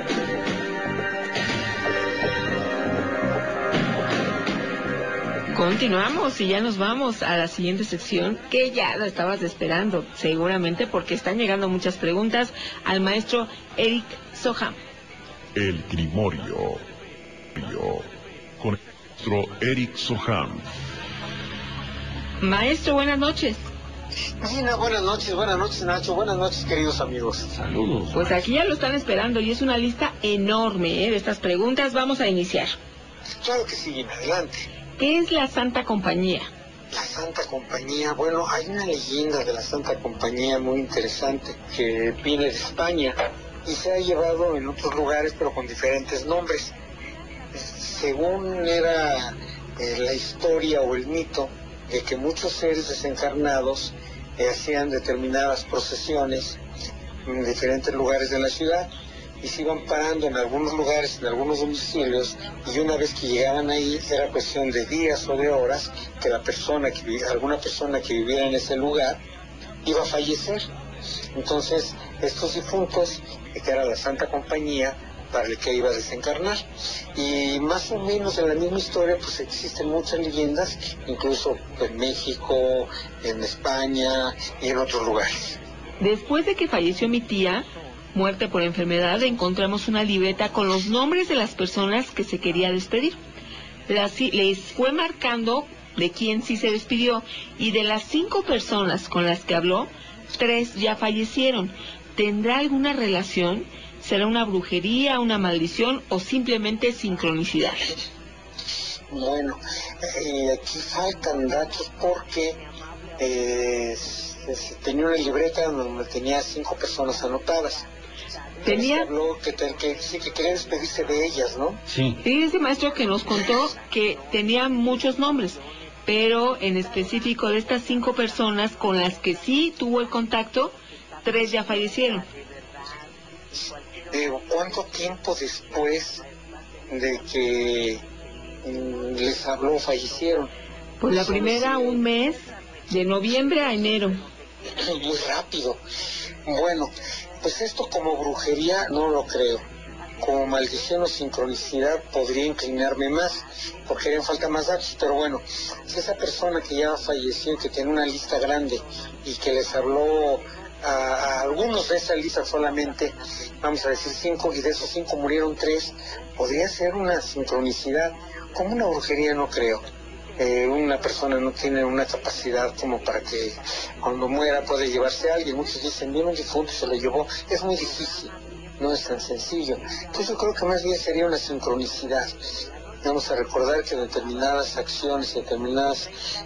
Continuamos y ya nos vamos a la siguiente sección que ya la estabas esperando, seguramente porque están llegando muchas preguntas al maestro Eric Soham. El Grimorio. Con el maestro Eric Soham. Maestro, buenas noches. Gina, buenas noches Nacho, buenas noches queridos amigos. Saludos. Pues aquí ya lo están esperando y es una lista enorme de estas preguntas. Vamos a iniciar. Claro que sí, Gina, adelante. ¿Qué es la Santa Compañía? La Santa Compañía, bueno, hay una leyenda de la Santa Compañía muy interesante que viene de España y se ha llevado en otros lugares pero con diferentes nombres. Según era la historia o el mito de que muchos seres desencarnados hacían determinadas procesiones en diferentes lugares de la ciudad y se iban parando en algunos lugares, en algunos domicilios, y una vez que llegaban ahí era cuestión de días o de horas que alguna persona que viviera en ese lugar iba a fallecer. Entonces estos difuntos, que era la Santa Compañía, para el que iba a desencarnar. Y más o menos en la misma historia pues existen muchas leyendas, incluso en México, en España y en otros lugares. Después de que falleció mi tía, muerte por enfermedad, encontramos una libreta con los nombres de las personas que se quería despedir. Les fue marcando de quién sí se despidió y de las 5 personas con las que habló, 3 ya fallecieron. ¿Tendrá alguna relación? ¿Será una brujería, una maldición o simplemente sincronicidad? Bueno, aquí faltan datos porque tenía una libreta donde tenía 5 personas anotadas. Tenía... Habló que quería despedirse de ellas, ¿no? Sí. Fíjese, maestro, que nos contó que tenía muchos nombres, pero en específico de estas 5 personas con las que sí tuvo el contacto, 3 ya fallecieron. ¿Cuánto tiempo después de que les habló fallecieron? Pues la primera, un mes, de noviembre a enero. Muy rápido. Bueno, Pues esto como brujería no lo creo. Como maldición o sincronicidad podría inclinarme más, porque harían falta más datos, pero bueno, si esa persona que ya falleció, que tiene una lista grande y que les habló a algunos de esa lista solamente, vamos a decir 5, y de esos 5 murieron 3, podría ser una sincronicidad. Como una brujería no creo. Una persona no tiene una capacidad como para que cuando muera puede llevarse a alguien. Muchos dicen, vino un difunto y se lo llevó. Es muy difícil, no es tan sencillo. Entonces yo creo que más bien sería una sincronicidad. Vamos a recordar que determinadas acciones, determinadas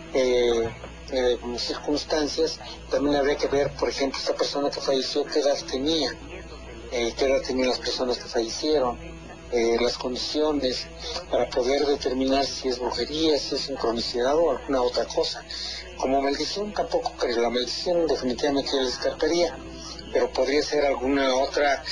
circunstancias, también habría que ver, por ejemplo, esta persona que falleció, qué edad tenía, las personas que fallecieron, las condiciones, para poder determinar si es brujería, si es sincronicidad o alguna otra cosa. Como maldición tampoco creo, la maldición definitivamente yo descartaría, pero podría ser alguna otra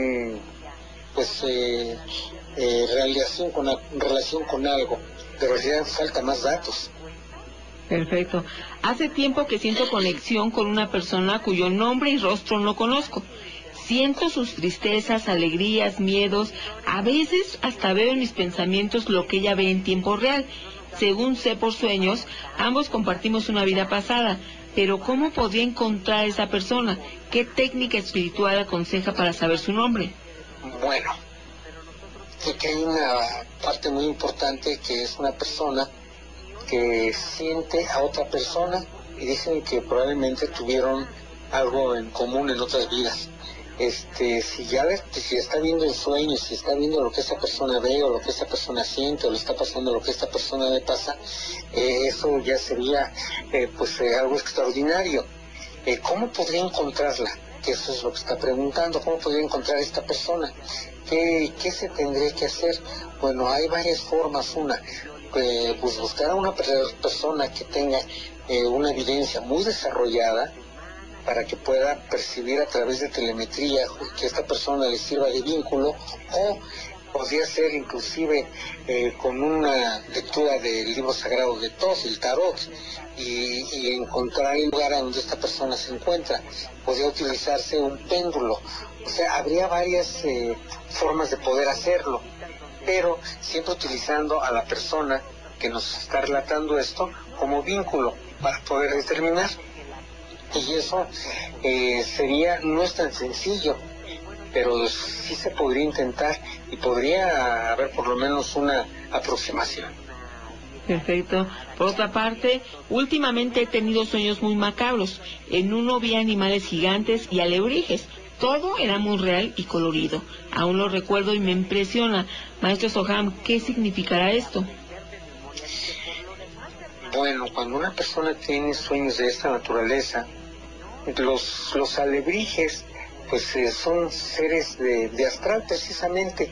relación con algo, pero ya falta más datos. Perfecto. Hace tiempo que siento conexión con una persona cuyo nombre y rostro no conozco. Siento sus tristezas, alegrías, miedos. A veces hasta veo en mis pensamientos lo que ella ve en tiempo real. Según sé por sueños, ambos compartimos una vida pasada. Pero ¿cómo podría encontrar a esa persona? ¿Qué técnica espiritual aconseja para saber su nombre? Bueno, creo que hay una parte muy importante que es una persona que siente a otra persona y dicen que probablemente tuvieron algo en común en otras vidas. Si ya está viendo el sueño, si está viendo lo que esa persona ve o lo que esa persona siente o le está pasando lo que esta persona le pasa, eso ya sería algo extraordinario. ¿Cómo podría encontrarla? Que eso es lo que está preguntando. ¿Cómo podría encontrar a esta persona? ¿Qué se tendría que hacer? Bueno, hay varias formas. Una, buscar a una persona que tenga una evidencia muy desarrollada, para que pueda percibir a través de telemetría que esta persona le sirva de vínculo, o podría ser inclusive con una lectura del libro sagrado de Thoth, el tarot, y encontrar el lugar a donde esta persona se encuentra. Podría utilizarse un péndulo. O sea, habría varias formas de poder hacerlo, pero siempre utilizando a la persona que nos está relatando esto como vínculo para poder determinar. Y eso no es tan sencillo, pero sí se podría intentar y podría haber por lo menos una aproximación. Perfecto. Por otra parte, últimamente he tenido sueños muy macabros. En uno vi animales gigantes y alebrijes. Todo era muy real y colorido. Aún lo recuerdo y me impresiona. Maestro Soham, ¿qué significará esto? Bueno, cuando una persona tiene sueños de esta naturaleza, los alebrijes son seres de astral precisamente.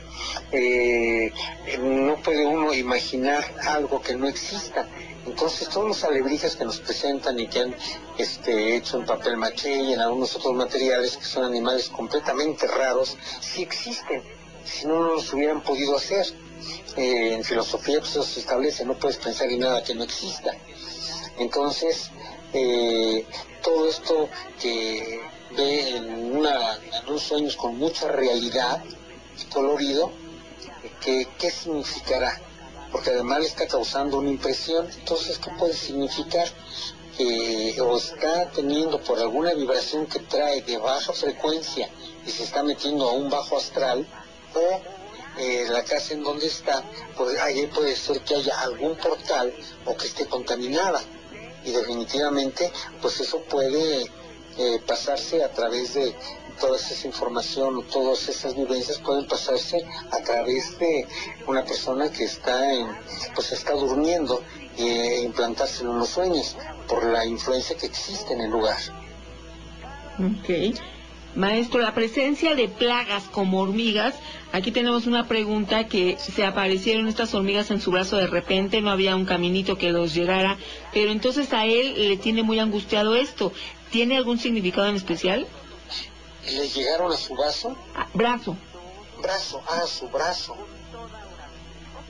No puede uno imaginar algo que no exista. Entonces todos los alebrijes que nos presentan y que han hecho en papel maché y en algunos otros materiales, que son animales completamente raros, sí existen, si no los hubieran podido hacer. En filosofía eso se establece, no puedes pensar en nada que no exista. Entonces todo esto que ve en unos sueños con mucha realidad y colorido, ¿qué significará? Porque además le está causando una impresión. Entonces, ¿qué puede significar? O está teniendo por alguna vibración que trae de baja frecuencia y se está metiendo a un bajo astral, o la casa en donde está, pues ahí puede ser que haya algún portal o que esté contaminada. Y definitivamente, pues eso puede pasarse a través de toda esa información, todas esas vivencias pueden pasarse a través de una persona que está durmiendo e implantarse en los sueños por la influencia que existe en el lugar. Ok. Maestro, la presencia de plagas como hormigas, aquí tenemos una pregunta: que se aparecieron estas hormigas en su brazo de repente, no había un caminito que los llegara, pero entonces a él le tiene muy angustiado esto. ¿Tiene algún significado en especial? ¿Le llegaron a su brazo? Brazo. Brazo, su brazo.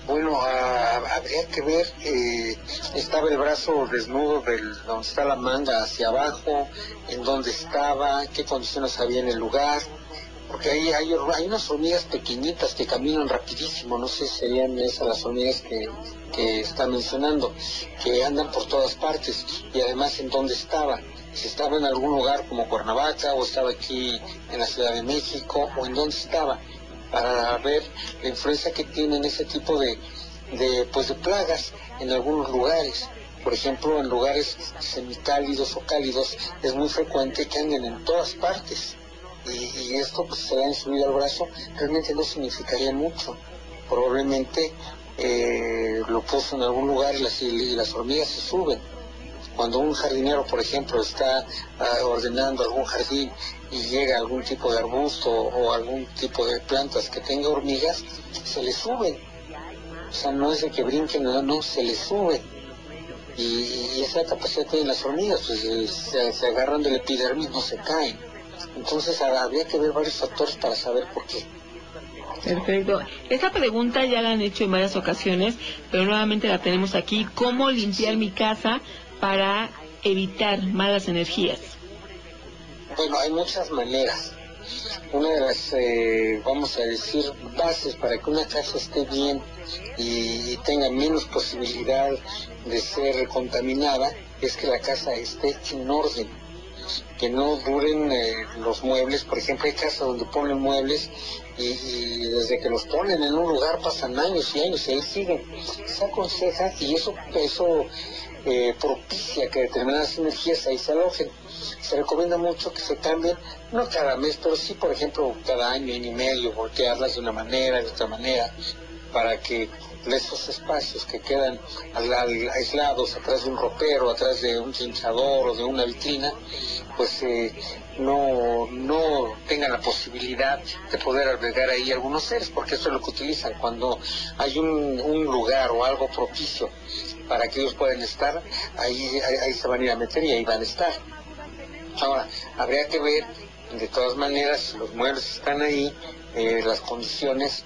Bueno, habría que ver, estaba el brazo desnudo donde está la manga hacia abajo, en dónde estaba, qué condiciones había en el lugar, porque hay unas hormigas pequeñitas que caminan rapidísimo, no sé si serían esas las hormigas que está mencionando, que andan por todas partes, y además en dónde estaba, si estaba en algún lugar como Cuernavaca, o estaba aquí en la Ciudad de México, o en dónde estaba, para ver la influencia que tienen ese tipo de plagas en algunos lugares. Por ejemplo, en lugares semicálidos o cálidos es muy frecuente que anden en todas partes, y esto pues se da en su vida al brazo, realmente no significaría mucho. Probablemente lo puso en algún lugar y las hormigas se suben. Cuando un jardinero, por ejemplo, está ordenando algún jardín y llega algún tipo de arbusto o algún tipo de plantas que tenga hormigas, se le suben. O sea, no es de que brinquen, no, se le suben. Y esa capacidad tienen las hormigas, pues se agarran del epidermis, no se caen. Entonces habría que ver varios factores para saber por qué. Perfecto. Esta pregunta ya la han hecho en varias ocasiones, pero nuevamente la tenemos aquí. ¿Cómo limpiar mi casa para evitar malas energías? Bueno, hay muchas maneras. Una de las, vamos a decir, bases para que una casa esté bien y tenga menos posibilidad de ser contaminada es que la casa esté en orden, que no duren los muebles. Por ejemplo, hay casas donde ponen muebles y desde que los ponen en un lugar pasan años y años y ahí siguen. Se aconseja, y eso propicia que determinadas energías ahí se alojen. Se recomienda mucho que se cambien, no cada mes, pero sí, por ejemplo, cada año y medio, voltearlas de una manera, de otra manera, para que esos espacios que quedan aislados atrás de un ropero, atrás de un cinchador o de una vitrina, pues no tengan la posibilidad de poder albergar ahí algunos seres, porque eso es lo que utilizan cuando hay un lugar o algo propicio para que ellos puedan estar, ahí se van a ir a meter y ahí van a estar. Ahora, habría que ver, de todas maneras, los muebles están ahí, las condiciones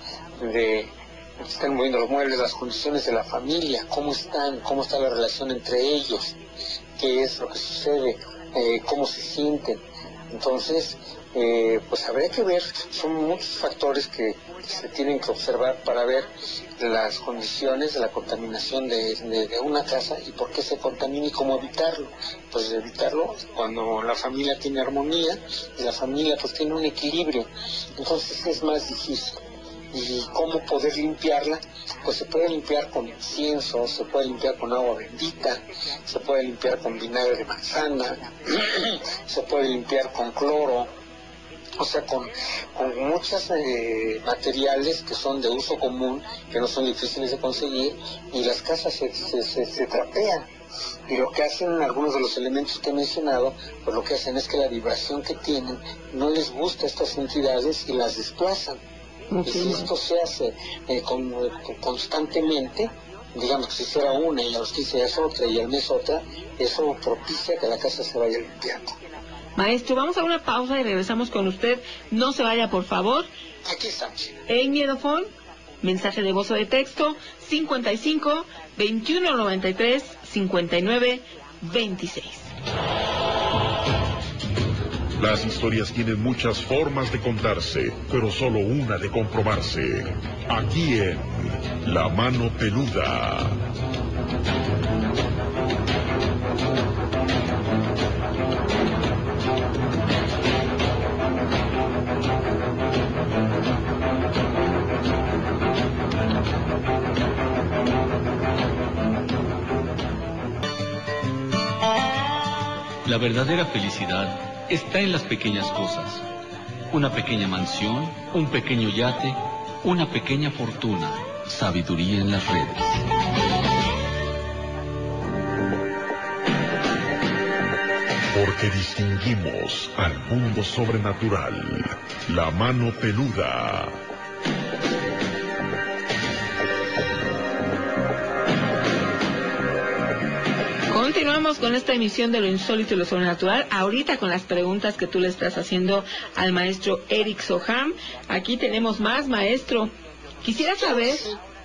están moviendo los muebles, las condiciones de la familia, cómo está la relación entre ellos, qué es lo que sucede, cómo se sienten. Entonces, pues habría que ver, son muchos factores que se tienen que observar para ver las condiciones de la contaminación de una casa y por qué se contamina y cómo evitarlo. Pues evitarlo cuando la familia tiene armonía y la familia pues tiene un equilibrio, entonces es más difícil. ¿Y cómo poder limpiarla? Pues se puede limpiar con incienso, se puede limpiar con agua bendita, se puede limpiar con vinagre de manzana, se puede limpiar con cloro, o sea, con muchos materiales que son de uso común, que no son difíciles de conseguir, y las casas se trapean. Y lo que hacen algunos de los elementos que he mencionado, pues lo que hacen es que la vibración que tienen no les gusta a estas entidades y las desplazan. Y si esto se hace constantemente, digamos que si hiciera una y a los 15 días otra y al mes otra, eso propicia que la casa se vaya limpiando. Maestro, vamos a una pausa y regresamos con usted. No se vaya, por favor. Aquí estamos. En Miedofón, mensaje de voz o de texto, 55 21 93 59 26. Las historias tienen muchas formas de contarse, pero solo una de comprobarse. Aquí en La Mano Peluda. La verdadera felicidad está en las pequeñas cosas. Una pequeña mansión, un pequeño yate, una pequeña fortuna. Sabiduría en las redes. Porque distinguimos al mundo sobrenatural. La Mano Peluda. Continuamos con esta emisión de lo insólito y lo sobrenatural, ahorita con las preguntas que tú le estás haciendo al maestro Eric Soham. Aquí tenemos más, maestro. Quisiera saber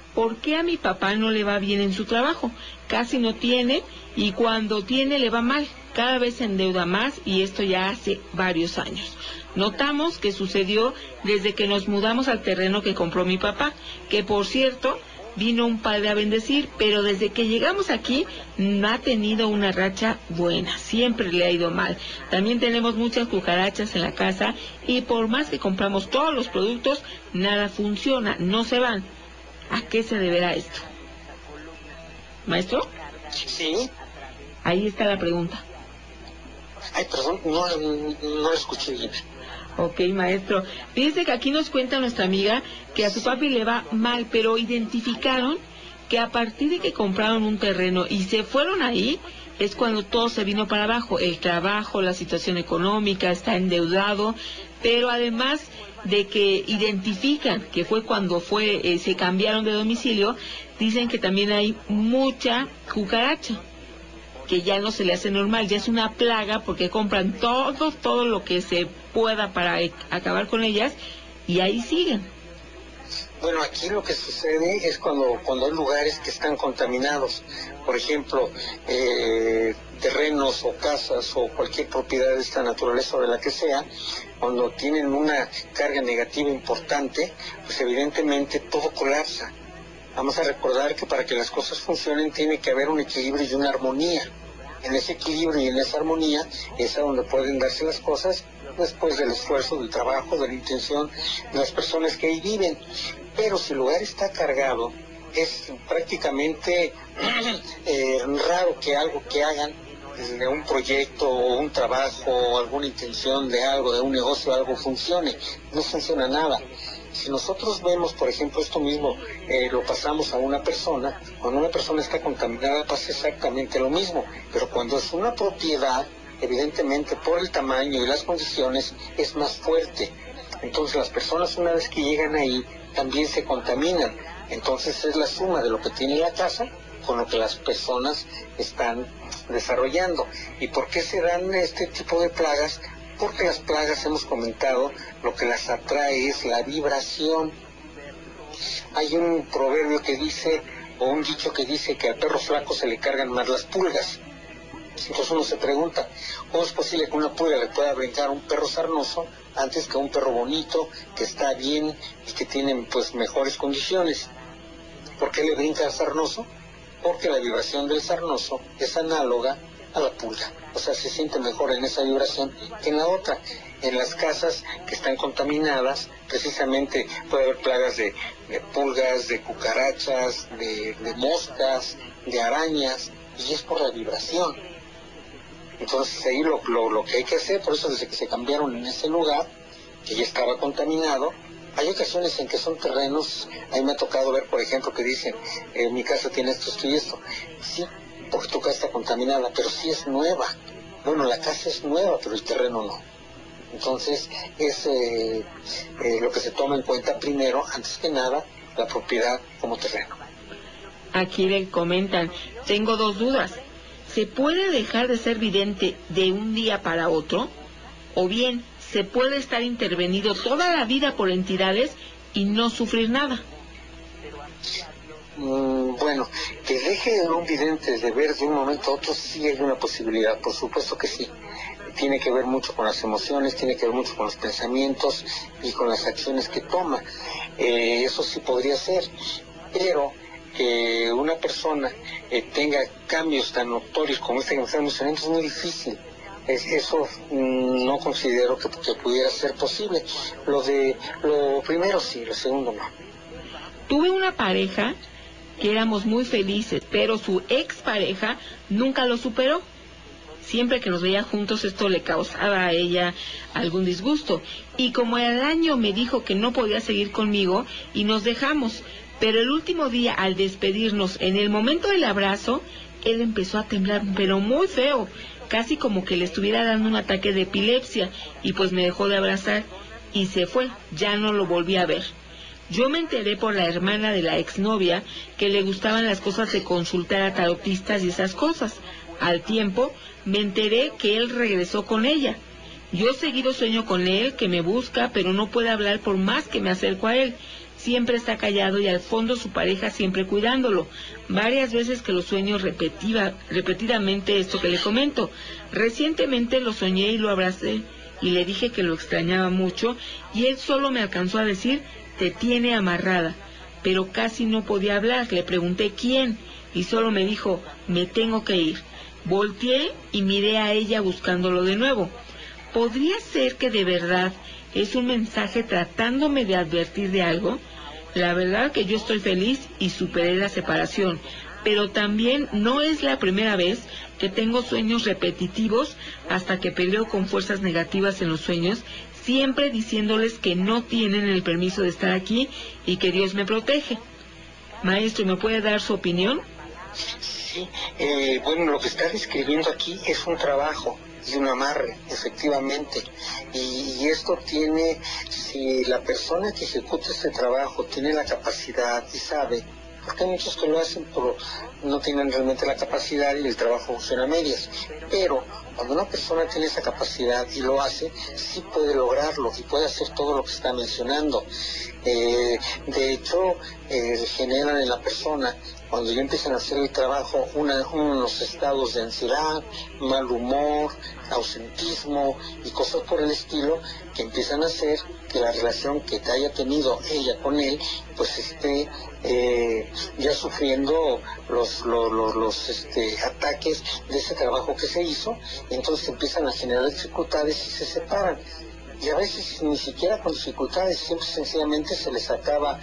¿por qué a mi papá no le va bien en su trabajo? Casi no tiene y cuando tiene le va mal. Cada vez se endeuda más y esto ya hace varios años. Notamos que sucedió desde que nos mudamos al terreno que compró mi papá, que por cierto vino un padre a bendecir, pero desde que llegamos aquí no ha tenido una racha buena, siempre le ha ido mal. También tenemos muchas cucarachas en la casa y por más que compramos todos los productos, nada funciona, no se van. ¿A qué se deberá esto? ¿Maestro? Sí. Ahí está la pregunta. Ay, perdón, no escuché bien. Ok, maestro. Fíjese que aquí nos cuenta nuestra amiga que a su papi le va mal, pero identificaron que a partir de que compraron un terreno y se fueron ahí, es cuando todo se vino para abajo. El trabajo, la situación económica, está endeudado, pero además de que identifican que fue cuando se cambiaron de domicilio, dicen que también hay mucha cucaracha, que ya no se le hace normal, ya es una plaga porque compran todo lo que se pueda para acabar con ellas y ahí siguen. Bueno, aquí lo que sucede es cuando hay lugares que están contaminados, por ejemplo, terrenos o casas o cualquier propiedad de esta naturaleza o de la que sea, cuando tienen una carga negativa importante, pues evidentemente todo colapsa. Vamos a recordar que para que las cosas funcionen tiene que haber un equilibrio y una armonía. En ese equilibrio y en esa armonía es a donde pueden darse las cosas después del esfuerzo, del trabajo, de la intención de las personas que ahí viven. Pero si el lugar está cargado, es prácticamente raro que algo que hagan de un proyecto o un trabajo o alguna intención de algo, de un negocio, algo funcione. No funciona nada. Si nosotros vemos, por ejemplo, esto mismo, lo pasamos a una persona, cuando una persona está contaminada pasa exactamente lo mismo, pero cuando es una propiedad, evidentemente por el tamaño y las condiciones es más fuerte. Entonces las personas una vez que llegan ahí también se contaminan. Entonces es la suma de lo que tiene la casa con lo que las personas están desarrollando. ¿Y por qué se dan este tipo de plagas? Porque las plagas, hemos comentado, lo que las atrae es la vibración. Hay un proverbio que dice, o un dicho que dice que al perro flaco se le cargan más las pulgas. Entonces uno se pregunta, ¿cómo es posible que una pulga le pueda brincar a un perro sarnoso antes que a un perro bonito, que está bien y que tiene pues mejores condiciones? ¿Por qué le brinca al sarnoso? Porque la vibración del sarnoso es análoga a la pulga. O sea, se siente mejor en esa vibración que en la otra. En las casas que están contaminadas, precisamente puede haber plagas de pulgas, de cucarachas, de moscas, de arañas, y es por la vibración. Entonces ahí lo que hay que hacer, por eso desde que se cambiaron en ese lugar, que ya estaba contaminado, hay ocasiones en que son terrenos, ahí me ha tocado ver, por ejemplo, que dicen, mi casa tiene esto y esto. Sí, porque tu casa está contaminada, pero sí es nueva. Bueno, la casa es nueva, pero el terreno no. Entonces, es lo que se toma en cuenta primero, antes que nada, la propiedad como terreno. Aquí le comentan, tengo dos dudas. ¿Se puede dejar de ser vidente de un día para otro? ¿O bien, se puede estar intervenido toda la vida por entidades y no sufrir nada? Bueno, que deje un vidente de ver de un momento a otro, sí hay una posibilidad, por supuesto que sí. Tiene que ver mucho con las emociones, tiene que ver mucho con los pensamientos y con las acciones que toma. Eso sí podría ser, pero que una persona tenga cambios tan notorios como este que me están mencionando es muy difícil. Eso no considero que pudiera ser posible. Lo primero sí, lo segundo no. Tuve una pareja que éramos muy felices, pero su expareja nunca lo superó. Siempre que nos veía juntos esto le causaba a ella algún disgusto. Y como al año me dijo que no podía seguir conmigo y nos dejamos. Pero el último día, al despedirnos, en el momento del abrazo, él empezó a temblar, pero muy feo, casi como que le estuviera dando un ataque de epilepsia, y pues me dejó de abrazar y se fue, ya no lo volví a ver. Yo me enteré por la hermana de la exnovia que le gustaban las cosas de consultar a tarotistas y esas cosas. Al tiempo, me enteré que él regresó con ella. Yo seguido sueño con él, que me busca, pero no puede hablar por más que me acerco a él. siempre está callado y al fondo su pareja siempre cuidándolo. Varias veces que lo sueño repetidamente esto que le comento. Recientemente lo soñé y lo abracé y le dije que lo extrañaba mucho y él solo me alcanzó a decir, te tiene amarrada, pero casi no podía hablar. Le pregunté quién y solo me dijo, me tengo que ir. Volteé y miré a ella buscándolo de nuevo. ¿Podría ser que de verdad es un mensaje tratándome de advertir de algo? La verdad que yo estoy feliz y superé la separación, pero también no es la primera vez que tengo sueños repetitivos hasta que peleo con fuerzas negativas en los sueños, siempre diciéndoles que no tienen el permiso de estar aquí y que Dios me protege. Maestro, ¿me puede dar su opinión? Sí, bueno, lo que está describiendo aquí es un trabajo y un amarre, efectivamente, y esto tiene, si la persona que ejecuta este trabajo tiene la capacidad y sabe, porque hay muchos que lo hacen pero no tienen realmente la capacidad y el trabajo funciona a medias, pero cuando una persona tiene esa capacidad y lo hace, sí puede lograrlo y puede hacer todo lo que está mencionando. De hecho, generan en la persona, cuando ya empiezan a hacer el trabajo, unos estados de ansiedad, mal humor, ausentismo y cosas por el estilo, que empiezan a hacer que la relación que haya tenido ella con él, pues esté ya sufriendo los ataques de ese trabajo que se hizo, y entonces empiezan a generar dificultades y se separan. Y a veces ni siquiera con dificultades, siempre sencillamente se les acaba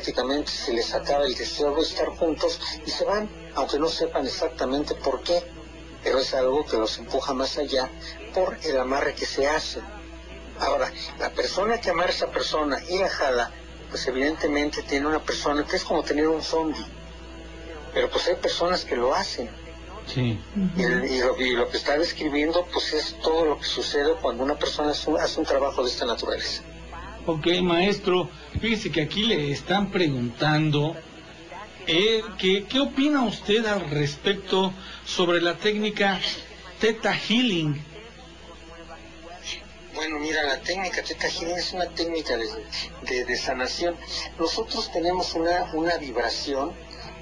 el deseo de estar juntos y se van, aunque no sepan exactamente por qué, pero es algo que los empuja más allá por el amarre que se hace. Ahora, la persona que amarra a esa persona y la jala, pues evidentemente tiene una persona que es como tener un zombie, pero pues hay personas que lo hacen. Sí. Y lo que está describiendo pues es todo lo que sucede cuando una persona hace un trabajo de esta naturaleza. Ok, maestro, fíjese que aquí le están preguntando ¿qué opina usted al respecto sobre la técnica Theta Healing? Bueno, mira, la técnica Theta Healing es una técnica de sanación. Nosotros tenemos una vibración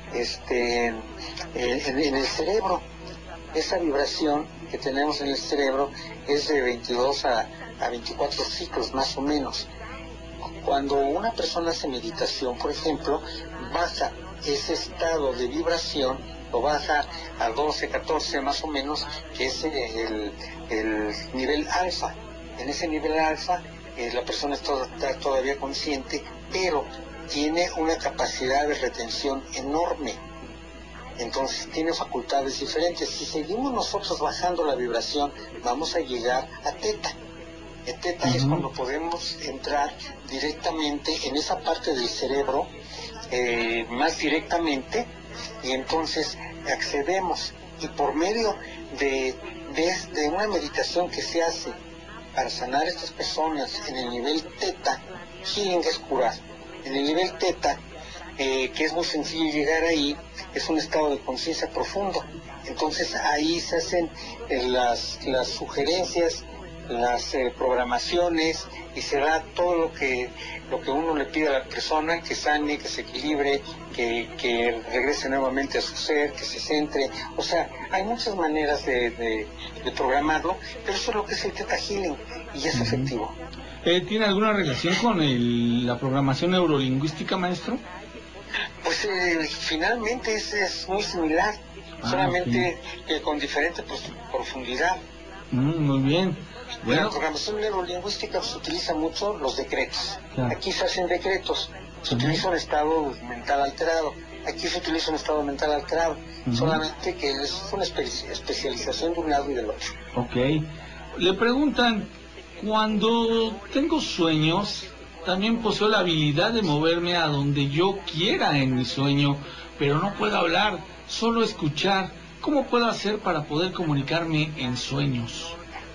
en el cerebro. Esa vibración que tenemos en el cerebro es de 22 a 24 ciclos más o menos. Cuando una persona hace meditación, por ejemplo, baja ese estado de vibración, lo baja a 12, 14 más o menos, que es el nivel alfa. En ese nivel alfa la persona está todavía consciente, pero tiene una capacidad de retención enorme. Entonces tiene facultades diferentes. Si seguimos nosotros bajando la vibración, vamos a llegar a teta. El teta es cuando podemos entrar directamente en esa parte del cerebro, más directamente, y entonces accedemos. Y por medio de una meditación que se hace para sanar a estas personas en el nivel teta, healing es curar. En el nivel teta, que es muy sencillo llegar ahí, es un estado de conciencia profundo. Entonces ahí se hacen las sugerencias, las programaciones, y se da todo lo que uno le pide a la persona, que sane, que se equilibre, que regrese nuevamente a su ser, que se centre. O sea, hay muchas maneras de programarlo, pero eso es lo que es el Theta Healing, y es efectivo. ¿Tiene alguna relación con la programación neurolingüística, maestro? Pues finalmente es muy similar, solamente que con diferente profundidad. Muy bien. Bueno, la programación neurolingüística se utiliza mucho los decretos. Claro. Aquí se hacen decretos, se utiliza un estado mental alterado. Aquí se utiliza un estado mental alterado, solamente que es una especialización de un lado y del otro. Ok. Le preguntan, cuando tengo sueños, también poseo la habilidad de moverme a donde yo quiera en mi sueño, pero no puedo hablar, solo escuchar. ¿Cómo puedo hacer para poder comunicarme en sueños?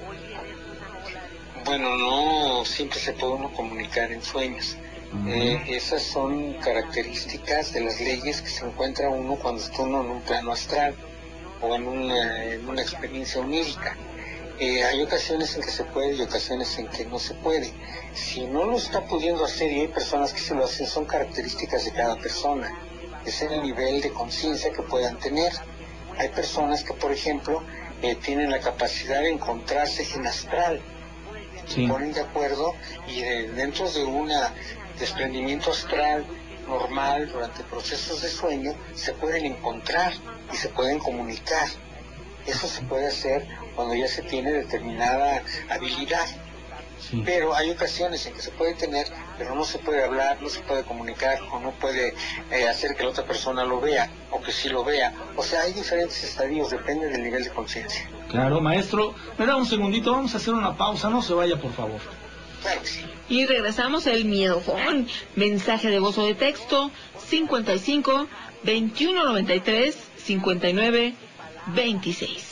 Bueno, no siempre se puede uno comunicar en sueños. Esas son características de las leyes que se encuentra uno cuando está uno en un plano astral o en una experiencia onírica. Hay ocasiones en que se puede y ocasiones en que no se puede. Si no lo está pudiendo hacer, y hay personas que se lo hacen, son características de cada persona. Es el nivel de conciencia que puedan tener. Hay personas que, por ejemplo, tienen la capacidad de encontrarse en astral. Se ponen de acuerdo y dentro de un desprendimiento astral normal, durante procesos de sueño, se pueden encontrar y se pueden comunicar. Eso se puede hacer cuando ya se tiene determinada habilidad. Pero hay ocasiones en que se puede tener, pero no se puede hablar, no se puede comunicar, o no puede hacer que la otra persona lo vea, o que sí lo vea. O sea, hay diferentes estadios, depende del nivel de conciencia. Claro, maestro. Me da un segundito, vamos a hacer una pausa, no se vaya, por favor. Claro que sí. Y regresamos el miedojón. Mensaje de voz o de texto, 55 21 93 59 26.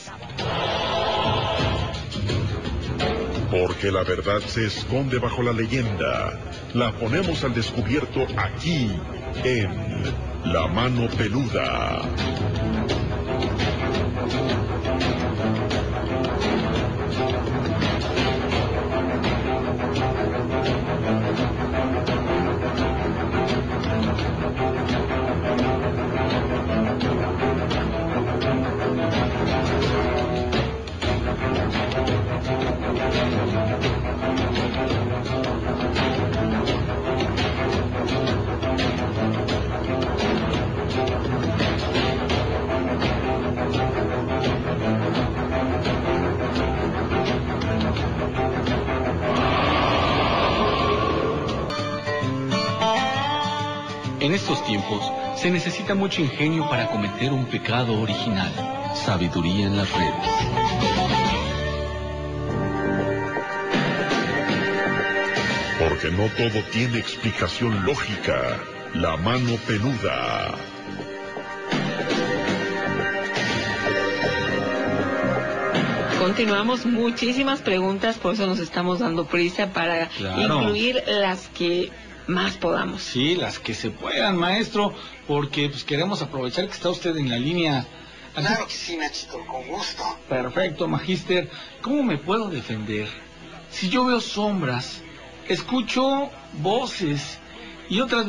Porque la verdad se esconde bajo la leyenda. La ponemos al descubierto aquí, en La Mano Peluda. En estos tiempos se necesita mucho ingenio para cometer un pecado original. Sabiduría en las redes. Porque no todo tiene explicación lógica. La Mano Peluda. Continuamos, muchísimas preguntas, por eso nos estamos dando prisa para incluir las que más podamos. Sí, las que se puedan, maestro, porque pues queremos aprovechar que está usted en la línea. Claro que sí, Nachito, con gusto. Perfecto, magíster. ¿Cómo me puedo defender? Si yo veo sombras, escucho voces y otra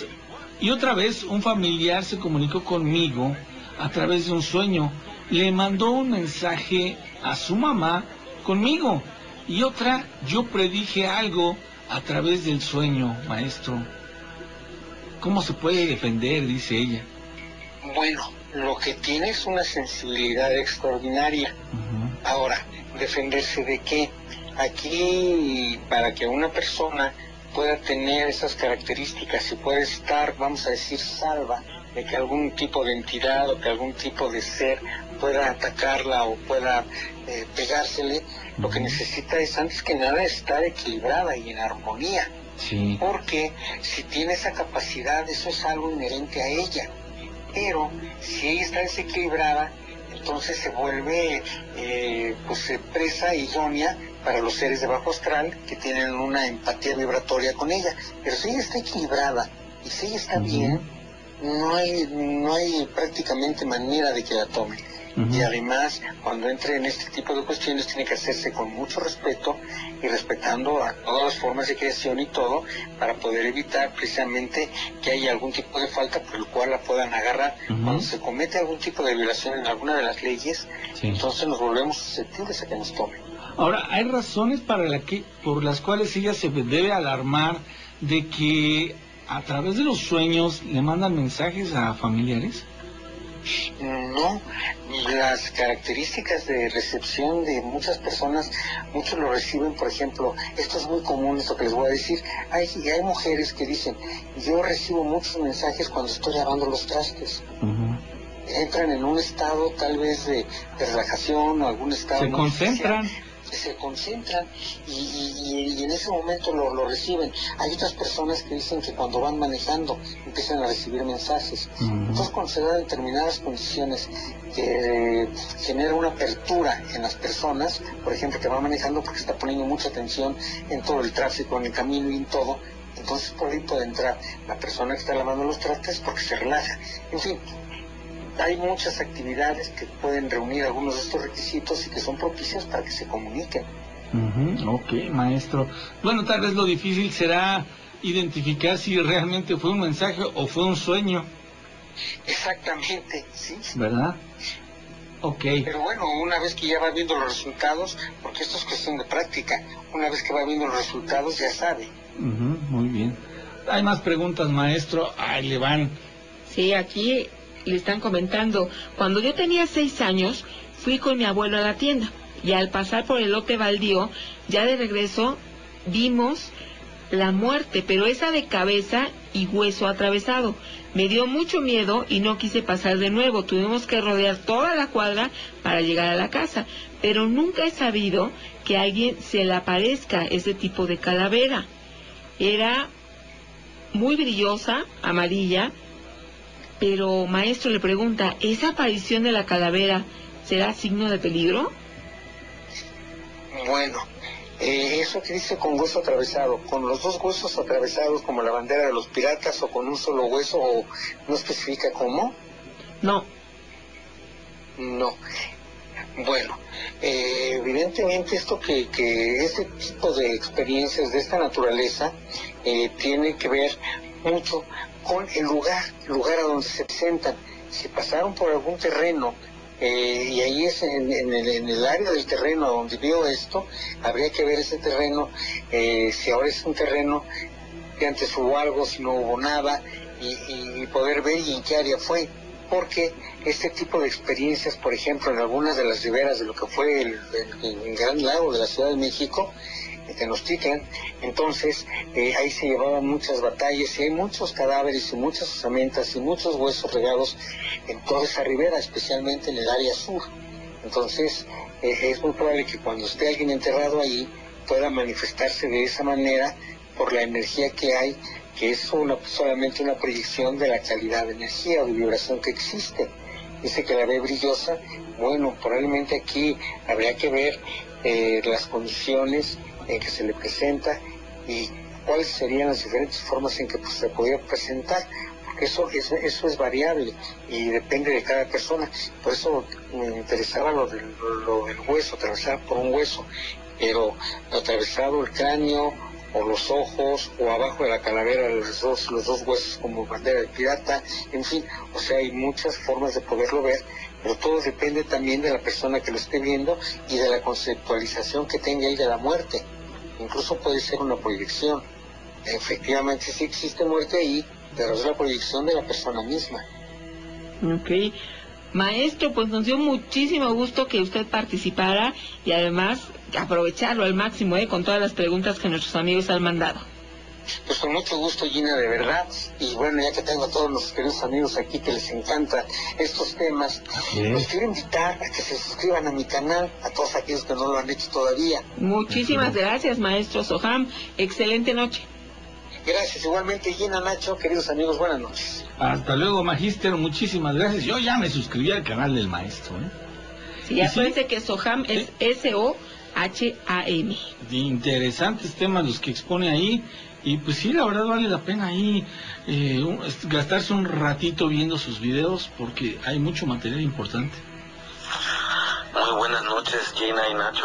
vez un familiar se comunicó conmigo a través de un sueño. Le mandó un mensaje a su mamá conmigo y otra, yo predije algo a través del sueño, maestro. ¿Cómo se puede defender?, dice ella. Bueno, lo que tiene es una sensibilidad extraordinaria. Ahora, ¿defenderse de qué? Aquí, para que una persona pueda tener esas características y pueda estar, vamos a decir, salva de que algún tipo de entidad o que algún tipo de ser pueda atacarla o pueda pegársele, lo que necesita es, antes que nada, estar equilibrada y en armonía. Sí. Porque si tiene esa capacidad, eso es algo inherente a ella. Pero si ella está desequilibrada, entonces se vuelve presa idónea para los seres de bajo astral que tienen una empatía vibratoria con ella. Pero si ella está equilibrada y si ella está bien, no hay prácticamente manera de que la tomen. Y además, cuando entre en este tipo de cuestiones, tiene que hacerse con mucho respeto y respetando a todas las formas de creación y todo, para poder evitar precisamente que haya algún tipo de falta por el cual la puedan agarrar. Cuando se comete algún tipo de violación en alguna de las leyes, entonces nos volvemos susceptibles a que nos tomen. Ahora, ¿hay razones por las cuales ella se debe alarmar de que a través de los sueños le mandan mensajes a familiares? No, las características de recepción de muchas personas, muchos lo reciben, por ejemplo, esto es muy común, esto que les voy a decir, hay mujeres que dicen, yo recibo muchos mensajes cuando estoy lavando los trastes. Entran en un estado tal vez de relajación o algún estado... Se concentran y en ese momento lo reciben. Hay otras personas que dicen que cuando van manejando empiezan a recibir mensajes. Entonces, cuando se dan determinadas condiciones que genera una apertura en las personas, por ejemplo, que va manejando porque está poniendo mucha atención en todo el tráfico, en el camino y en todo, entonces por ahí puede entrar la persona que está lavando los trastes porque se relaja. En fin, hay muchas actividades que pueden reunir algunos de estos requisitos y que son propicias para que se comuniquen. Ok, maestro. Bueno, tal vez lo difícil será identificar si realmente fue un mensaje o fue un sueño. Exactamente, sí. ¿Verdad? Ok. Pero bueno, una vez que ya va viendo los resultados, porque esto es cuestión de práctica, una vez que va viendo los resultados ya sabe. Muy bien. Hay más preguntas, maestro. Ahí le van. Sí, aquí le están comentando. Cuando yo tenía 6 años, fui con mi abuelo a la tienda. Y al pasar por el lote baldío, ya de regreso, vimos la muerte, pero esa de cabeza y hueso atravesado. Me dio mucho miedo y no quise pasar de nuevo. Tuvimos que rodear toda la cuadra para llegar a la casa. Pero nunca he sabido que a alguien se le aparezca ese tipo de calavera. Era muy brillosa, amarilla, pero maestro le pregunta, ¿esa aparición de la calavera será signo de peligro? Bueno, eso que dice con hueso atravesado, con los dos huesos atravesados como la bandera de los piratas o con un solo hueso, o no especifica cómo. No. Bueno, evidentemente esto que este tipo de experiencias de esta naturaleza tiene que ver mucho con el lugar a donde se presentan. Si pasaron por algún terreno y ahí es en el área del terreno donde vio esto, habría que ver ese terreno, si ahora es un terreno que antes hubo algo, si no hubo nada, y poder ver y en qué área fue. Porque este tipo de experiencias, por ejemplo, en algunas de las riberas de lo que fue el Gran Lago de la Ciudad de México, Tenochtitlan, entonces ahí se llevaban muchas batallas y hay muchos cadáveres y muchas osamentas y muchos huesos regados en toda esa ribera, especialmente en el área sur. Entonces es muy probable que cuando esté alguien enterrado ahí pueda manifestarse de esa manera por la energía que hay, que es solamente una proyección de la calidad de energía o de vibración que existe. Dice que la ve brillosa. Bueno, probablemente aquí habría que ver las condiciones en que se le presenta y cuáles serían las diferentes formas en que se podría presentar, porque eso es variable y depende de cada persona. Por eso me interesaba lo del hueso, atravesar por un hueso, pero atravesado el cráneo o los ojos o abajo de la calavera los dos huesos como bandera de pirata, en fin, o sea, hay muchas formas de poderlo ver, pero todo depende también de la persona que lo esté viendo y de la conceptualización que tenga ahí de la muerte. Incluso puede ser una proyección. Efectivamente sí existe muerte ahí, pero es la proyección de la persona misma. Ok. Maestro, pues nos dio muchísimo gusto que usted participara y además aprovecharlo al máximo con todas las preguntas que nuestros amigos han mandado. Pues con mucho gusto, Gina, de verdad. Y bueno, ya que tengo a todos los queridos amigos aquí que les encantan estos temas, los quiero invitar a que se suscriban a mi canal, a todos aquellos que no lo han hecho todavía. Muchísimas gracias, maestro Soham. Excelente noche. Gracias, igualmente, Gina, Nacho, queridos amigos, buenas noches. Hasta luego, Magíster, muchísimas gracias. Yo ya me suscribí al canal del maestro. Sí, acuérdense que Soham es S-O-H-A-M. Interesantes temas los que expone ahí. Y pues sí, la verdad vale la pena ahí gastarse un ratito viendo sus videos porque hay mucho material importante. Muy buenas noches, Gina y Nacho.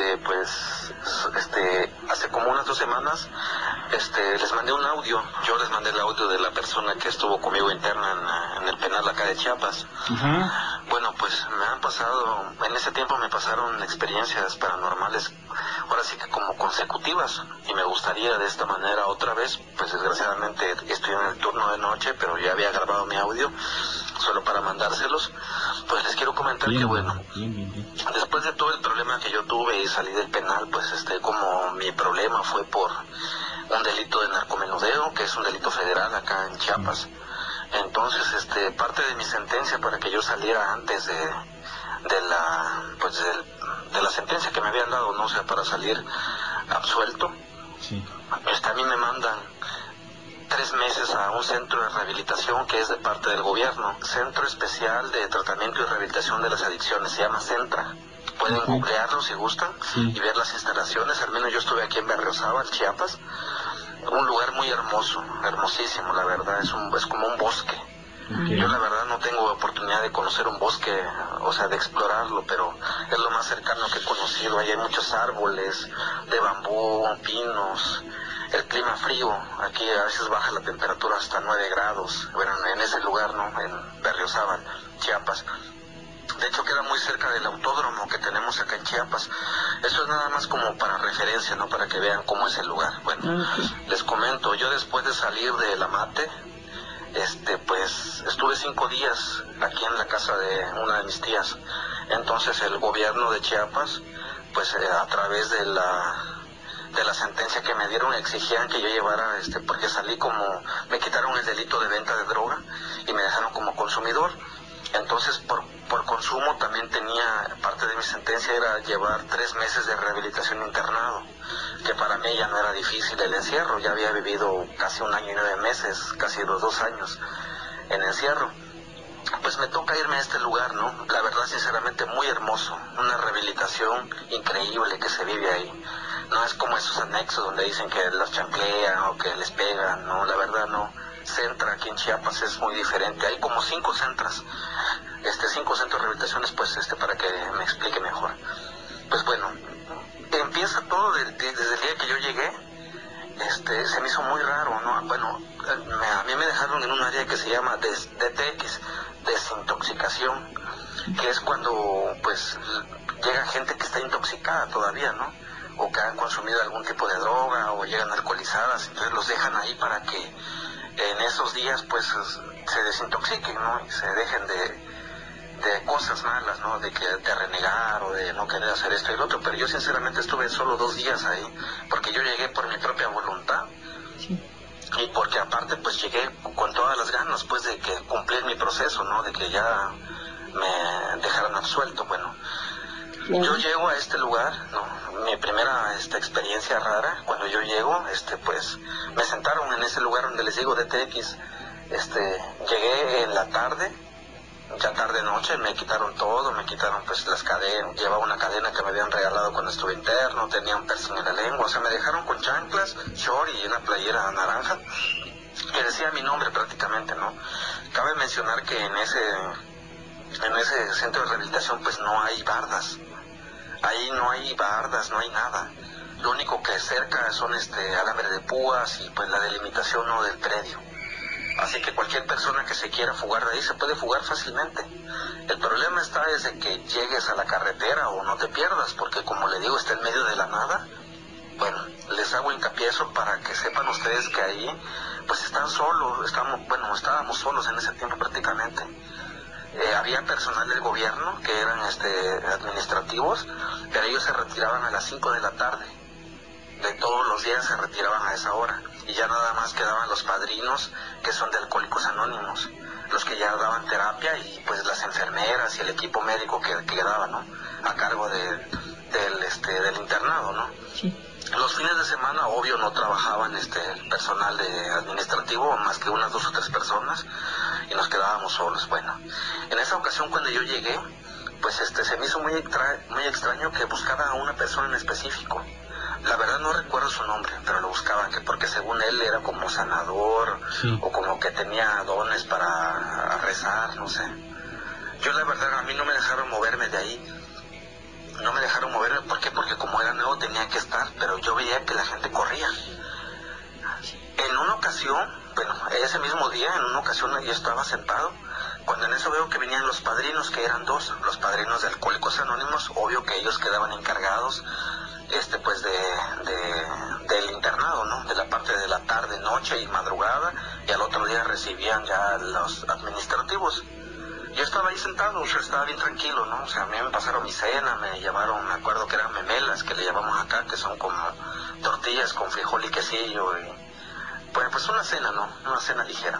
Hace como unas 2 semanas les mandé un audio. Yo les mandé el audio de la persona que estuvo conmigo interna en el penal acá de Chiapas. Ajá. Bueno, pues en ese tiempo me pasaron experiencias paranormales, ahora sí que como consecutivas, y me gustaría de esta manera otra vez. Pues desgraciadamente estoy en el turno de noche, pero ya había grabado mi audio solo para mandárselos. Pues les quiero comentar que bueno, después de todo el problema que yo tuve y salí del penal, pues como mi problema fue por un delito de narcomenudeo, que es un delito federal acá en Chiapas. Entonces, parte de mi sentencia para que yo saliera antes de la sentencia que me habían dado, no sé, para salir absuelto, a mí me mandan 3 meses a un centro de rehabilitación que es de parte del gobierno, Centro Especial de Tratamiento y Rehabilitación de las Adicciones, se llama Centra. Pueden googlearlo si gustan y ver las instalaciones. Al menos yo estuve aquí en Berriozábal, Chiapas, un lugar muy hermoso, hermosísimo, la verdad, es como un bosque. Okay. Yo la verdad no tengo oportunidad de conocer un bosque, o sea, de explorarlo, pero es lo más cercano que he conocido. Ahí hay muchos árboles de bambú, pinos, el clima frío. Aquí a veces baja la temperatura hasta 9 grados, bueno, en ese lugar, ¿no? En Berriozábal, Chiapas. De hecho queda muy cerca del autódromo que tenemos acá en Chiapas. Eso es nada más como para referencia, ¿no? Para que vean cómo es el lugar. Bueno, les comento, yo después de salir de la Mate, pues estuve 5 días aquí en la casa de una de mis tías. Entonces el gobierno de Chiapas, pues a través de la sentencia que me dieron, exigían que yo llevara, porque salí como, me quitaron el delito de venta de droga y me dejaron como consumidor. Entonces por consumo también tenía, parte de mi sentencia era llevar 3 meses de rehabilitación internado, que para mí ya no era difícil el encierro. Ya había vivido casi 1 año y 9 meses, casi los 2 años en encierro. Pues me toca irme a este lugar, ¿no? La verdad, sinceramente, muy hermoso, una rehabilitación increíble que se vive ahí. No es como esos anexos donde dicen que los chanclean o que les pegan, ¿no? La verdad no. Centra aquí en Chiapas es muy diferente. Hay como 5 centros, 5 centros de rehabilitaciones, pues para que me explique mejor. Pues bueno, empieza todo desde el día que yo llegué. Se me hizo muy raro, ¿no? Bueno, a mí me dejaron en un área que se llama DTX, desintoxicación, que es cuando pues llega gente que está intoxicada todavía, ¿no? O que han consumido algún tipo de droga o llegan alcoholizadas, entonces los dejan ahí para que en esos días pues se desintoxiquen, ¿no? Y se dejen de cosas malas, ¿no? De renegar o de no querer hacer esto y lo otro. Pero yo sinceramente estuve solo 2 días ahí, porque yo llegué por mi propia voluntad. Y porque aparte pues llegué con todas las ganas pues de que cumplir mi proceso, ¿no? De que ya me dejaran absuelto. Bueno, yo llego a este lugar, ¿no? Mi primera experiencia rara, cuando yo llego, pues me sentaron en ese lugar donde les digo DTX. Llegué en la tarde, ya tarde noche, me quitaron todo, me quitaron pues las cadenas, llevaba una cadena que me habían regalado cuando estuve interno, tenía un piercing en la lengua, o sea, me dejaron con chanclas, short y una playera naranja que decía mi nombre prácticamente, ¿no? Cabe mencionar que en ese centro de rehabilitación pues no hay bardas, ahí no hay bardas, no hay nada. Lo único que cerca son alambre de púas y pues la delimitación, ¿no? Del predio. Así que cualquier persona que se quiera fugar de ahí se puede fugar fácilmente. El problema está desde que llegues a la carretera o no te pierdas, porque como le digo, está en medio de la nada. Bueno, les hago hincapié eso para que sepan ustedes que ahí pues están solos, estábamos solos en ese tiempo prácticamente. Había personal del gobierno que eran administrativos, pero ellos se retiraban a las 5 de la tarde. De todos los días se retiraban a esa hora y ya nada más quedaban los padrinos que son de Alcohólicos Anónimos, los que ya daban terapia y pues las enfermeras y el equipo médico que quedaba, ¿no? A cargo del internado, ¿no? Sí. Los fines de semana, obvio, no trabajaban el personal administrativo, más que unas 2 o 3 personas, y nos quedábamos solos. Bueno, en esa ocasión cuando yo llegué, pues se me hizo muy extraño que buscara a una persona en específico. La verdad no recuerdo su nombre, pero lo buscaban, que porque según él era como sanador, sí, o como que tenía dones para rezar, no sé. Yo la verdad, a mí no me dejaron moverme de ahí. No me dejaron moverme, ¿por qué? Porque como era nuevo tenía que estar, pero yo veía que la gente corría. En una ocasión, bueno, ese mismo día, en una ocasión yo estaba sentado, cuando en eso veo que venían los padrinos, que eran 2, los padrinos de Alcohólicos Anónimos. Obvio que ellos quedaban encargados pues del internado, ¿no? De la parte de la tarde, noche y madrugada, y al otro día recibían ya los administrativos. Yo estaba ahí sentado, o sea, estaba bien tranquilo, ¿no? O sea, a mí me pasaron mi cena, me llevaron, me acuerdo que eran memelas, que le llamamos acá, que son como tortillas con frijol y quesillo, y pues una cena, ¿no? Una cena ligera.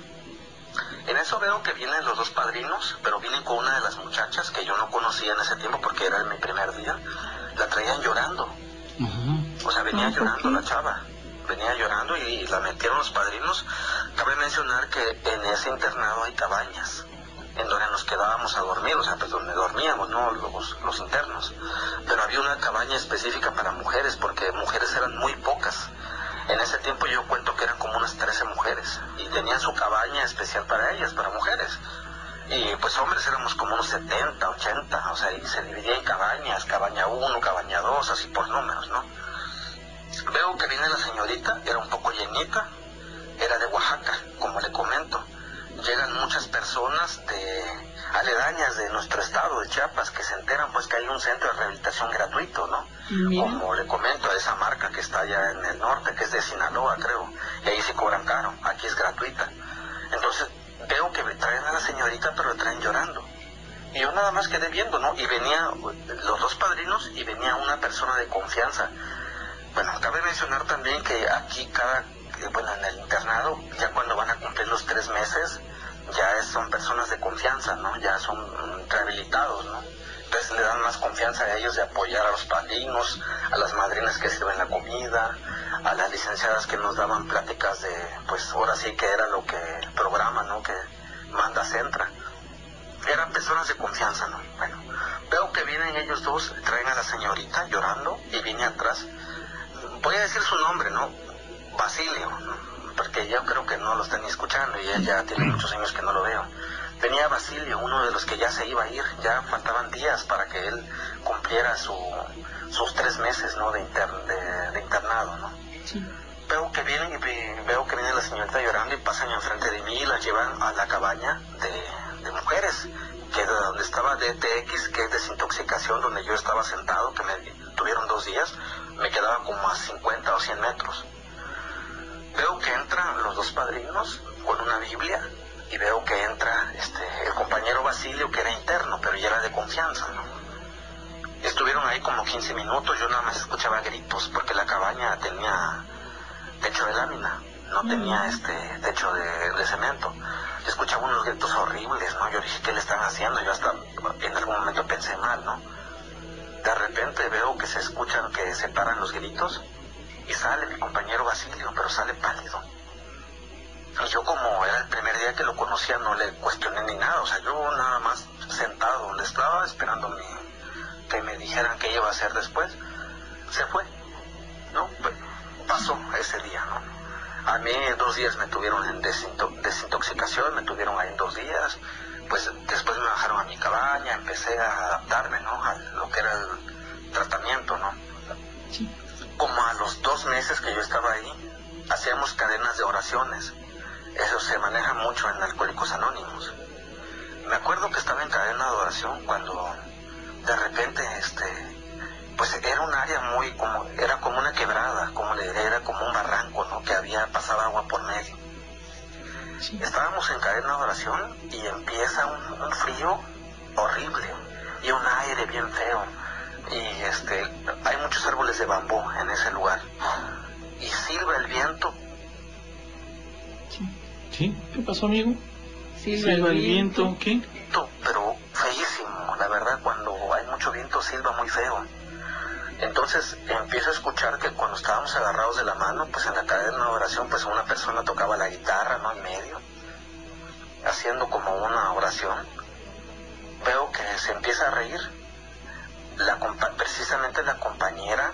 En eso veo que vienen los 2 padrinos, pero vienen con una de las muchachas que yo no conocía en ese tiempo porque era mi primer día. La traían llorando. O sea, venía llorando la chava. Venía llorando y la metieron los padrinos. Cabe mencionar que en ese internado hay cabañas en donde nos quedábamos a dormir, o sea, pues donde dormíamos, ¿no? Los internos. Pero había una cabaña específica para mujeres, porque mujeres eran muy pocas. En ese tiempo yo cuento que eran como unas 13 mujeres y tenían su cabaña especial para ellas, para mujeres. hombres éramos como unos 70, 80, o sea, y se dividía en cabañas, cabaña 1, cabaña 2, así por números, ¿no? Veo que viene la señorita, era un poco llenita, era de Oaxaca, como le comento. Llegan muchas personas aledañas de nuestro estado, de Chiapas, que se enteran pues que hay un centro de rehabilitación gratuito, ¿no? Mira. Como le comento, a esa marca que está allá en el norte, que es de Sinaloa, creo, y ahí sí cobran caro, aquí es gratuita. Entonces, veo que traen a la señorita, pero la traen llorando. Y yo nada más quedé viendo, ¿no? Y venía los dos padrinos y venía una persona de confianza. Bueno, cabe mencionar también que aquí en el internado, ya cuando van a cumplir los 3 meses, ya son personas de confianza, ¿no? Ya son rehabilitados, ¿no? Entonces le dan más confianza a ellos de apoyar a los padrinos, a las madrinas que sirven la comida, a las licenciadas que nos daban pláticas pues ahora sí que era lo que el programa, ¿no? Que manda Centra. Eran personas de confianza, ¿no? Bueno, veo que vienen ellos dos, traen a la señorita llorando y viene atrás. Voy a decir su nombre, ¿no? Basilio, ¿no? Porque yo creo que no lo están ni escuchando y él ya tiene muchos años que no lo veo. Venía Basilio, uno de los que ya se iba a ir, ya faltaban días para que él cumpliera sus 3 meses, ¿no? de internado, ¿no? Sí. Veo que viene la señorita llorando y pasan enfrente de mí y la llevan a la cabaña de mujeres, que es donde estaba DTX, que es desintoxicación, donde yo estaba sentado, que me tuvieron 2 días, me quedaba como a 50 o 100 metros. Veo que entran los dos padrinos con una Biblia y veo que entra el compañero Basilio, que era interno, pero ya era de confianza, ¿no? Estuvieron ahí como 15 minutos, yo nada más escuchaba gritos, porque la cabaña tenía techo de lámina, no tenía techo de cemento. Yo escuchaba unos gritos horribles, ¿no? Yo dije, ¿qué le están haciendo? Yo hasta en algún momento pensé mal, ¿no? De repente veo que se escuchan, que se paran los gritos, y sale mi compañero Basilio, pero sale pálido. Y yo, como era el primer día que lo conocía, no le cuestioné ni nada. O sea, yo nada más sentado donde estaba, esperando que me dijeran qué iba a hacer después. Se fue, ¿no? Pues, pasó ese día, ¿no? A mí 2 días me tuvieron en desintoxicación, me tuvieron ahí en 2 días. Pues después me bajaron a mi cabaña, empecé a adaptarme, ¿no? A lo que era el tratamiento, ¿no? Sí. Como a los 2 meses que yo estaba ahí, hacíamos cadenas de oraciones. Eso se maneja mucho en Alcohólicos Anónimos. Me acuerdo que estaba en cadena de oración cuando de repente, pues era un área era como una quebrada, era como un barranco, ¿no? Que pasaba agua por medio. Sí. Estábamos en cadena de oración y empieza un frío horrible y un aire bien feo. Y hay muchos árboles de bambú en ese lugar y silba el viento. ¿Sí? ¿Qué pasó, amigo? Silba el viento. ¿Qué? Pero feísimo, la verdad. Cuando hay mucho viento silba muy feo. Entonces empiezo a escuchar que cuando estábamos agarrados de la mano, pues en la cadena de oración, pues una persona tocaba la guitarra, ¿no? En medio, haciendo como una oración. Veo que se empieza a reír. Precisamente la compañera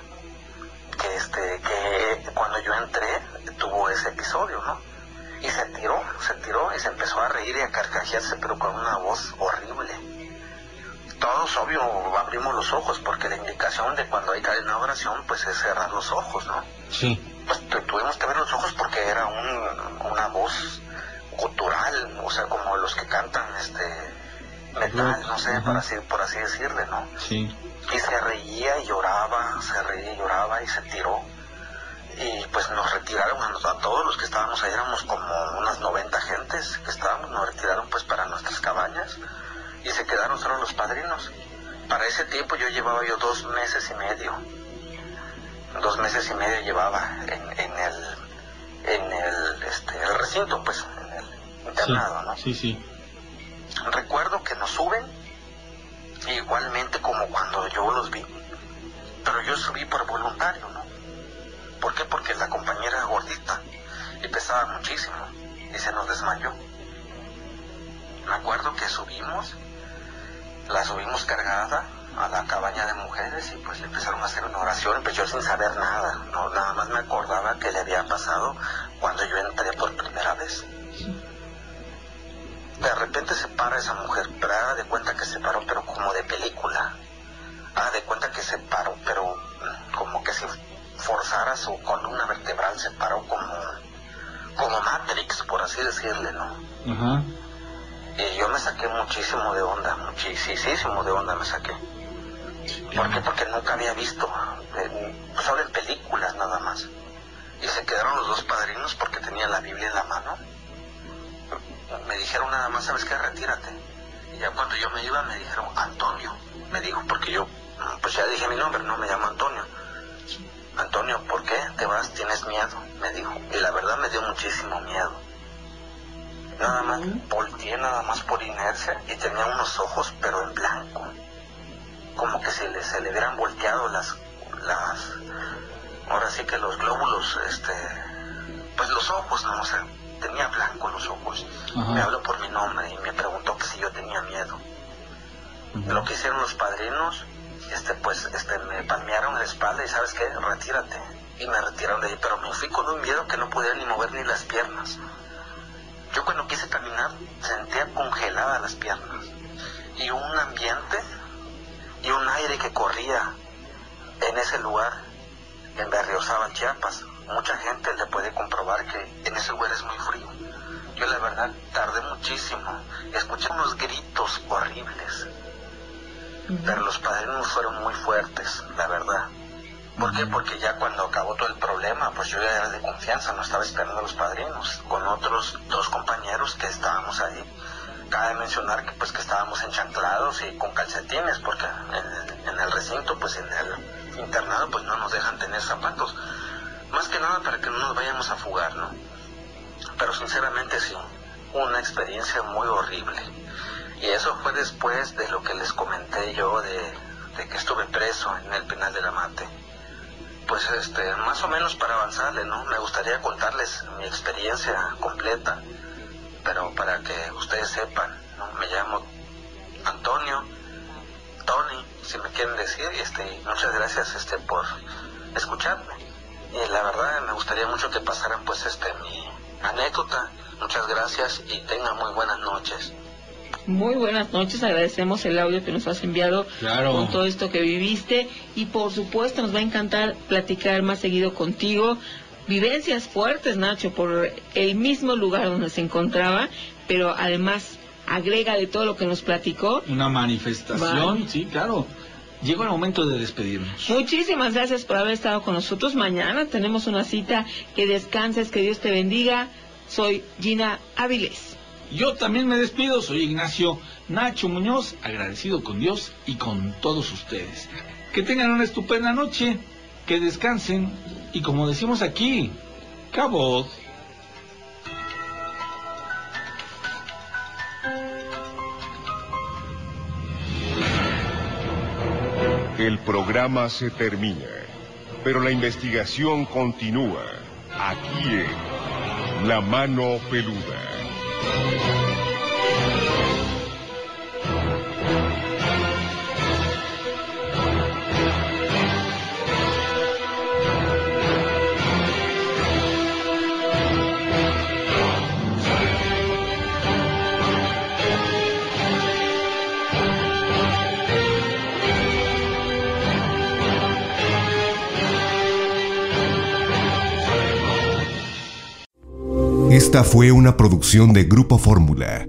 que cuando yo entré tuvo ese episodio, ¿no? Y se tiró y se empezó a reír y a carcajearse, pero con una voz horrible. Todos, obvio, abrimos los ojos, porque la indicación de cuando hay cadena de oración, pues es cerrar los ojos, ¿no? Sí. Pues tuvimos que ver los ojos porque era una voz gutural, o sea, como los que cantan metal, no sé, por así decirle, ¿no? Sí. Y se reía y lloraba, y se tiró. Y pues nos retiraron a todos los que estábamos ahí, éramos como unas 90 gentes que estábamos, nos retiraron pues para nuestras cabañas y se quedaron solo los padrinos. Para ese tiempo yo llevaba 2 meses y medio. 2 meses y medio llevaba en el recinto, pues, en el internado, ¿no? Sí, sí. Recuerdo que nos suben, igualmente como cuando yo los vi, pero yo subí por voluntario, ¿no? ¿Por qué? Porque la compañera era gordita y pesaba muchísimo y se nos desmayó. Me acuerdo que la subimos cargada a la cabaña de mujeres y pues le empezaron a hacer una oración, pues yo sin saber nada, no, nada más me acordaba que le había pasado cuando yo entré por primera vez. De repente repente se para esa mujer, pero haga de cuenta que se paró, pero como de película. Haga de cuenta que se paró, pero como que si forzara su columna vertebral, se paró como Matrix, por así decirle, ¿no? Ajá. Y yo me saqué muchísimo de onda me saqué. ¿Por qué? Porque nunca había visto, solo en películas nada más. Y se quedaron los dos padrinos porque tenían la Biblia en la mano. Me dijeron nada más, ¿sabes qué? Retírate. Y ya cuando yo me iba me dijeron, Antonio, me dijo, porque yo, pues ya dije mi nombre, no, me llamo Antonio. Antonio, ¿por qué te vas? ¿Tienes miedo? Me dijo. Y la verdad me dio muchísimo miedo. Nada más, volteé nada más por inercia y tenía unos ojos, pero en blanco. Como que se le hubieran volteado las, ahora sí que los glóbulos, pues los ojos, no, o sea, tenía blanco los ojos. Ajá. Me habló por mi nombre y me preguntó que si yo tenía miedo. Ajá. Lo que hicieron los padrinos, me palmearon la espalda y ¿sabes qué? Retírate. Y me retiraron de ahí, pero me fui con un miedo que no podía ni mover ni las piernas. Yo cuando quise caminar sentía congeladas las piernas y un ambiente y un aire que corría en ese lugar, en Berriozábal, Chiapas. Mucha gente le puede comprobar que en ese lugar es muy frío. Yo la verdad tardé muchísimo, escuché unos gritos horribles, pero los padrinos fueron muy fuertes, la verdad. ¿Por qué? Porque ya cuando acabó todo el problema, pues yo ya era de confianza, no estaba esperando a los padrinos, con otros 2 compañeros que estábamos ahí. Cabe mencionar que pues que estábamos enchanclados y con calcetines, porque en el recinto, pues en el internado, pues no nos dejan tener zapatos. Más que nada para que no nos vayamos a fugar, ¿no? Pero sinceramente sí, una experiencia muy horrible. Y eso fue después de lo que les comenté yo de que estuve preso en el penal de la Mate. Pues más o menos para avanzarle, ¿no? Me gustaría contarles mi experiencia completa, pero para que ustedes sepan, ¿no? Me llamo Antonio, Tony, si me quieren decir, y muchas gracias por escucharme. Y la verdad me gustaría mucho que pasaran pues mi anécdota. Muchas gracias y tengan muy buenas noches. Muy buenas noches, agradecemos el audio que nos has enviado con todo esto que viviste y por supuesto nos va a encantar platicar más seguido contigo. Vivencias fuertes, Nacho, por el mismo lugar donde se encontraba, pero además agrega de todo lo que nos platicó. Una manifestación, sí, claro. Llegó el momento de despedirnos. Muchísimas gracias por haber estado con nosotros. Mañana tenemos una cita. Que descanses, que Dios te bendiga. Soy Gina Avilés. Yo también me despido, soy Ignacio Nacho Muñoz, agradecido con Dios y con todos ustedes. Que tengan una estupenda noche, que descansen y como decimos aquí, cabot. El programa se termina, pero la investigación continúa, aquí en La Mano Peluda. Esta fue una producción de Grupo Fórmula.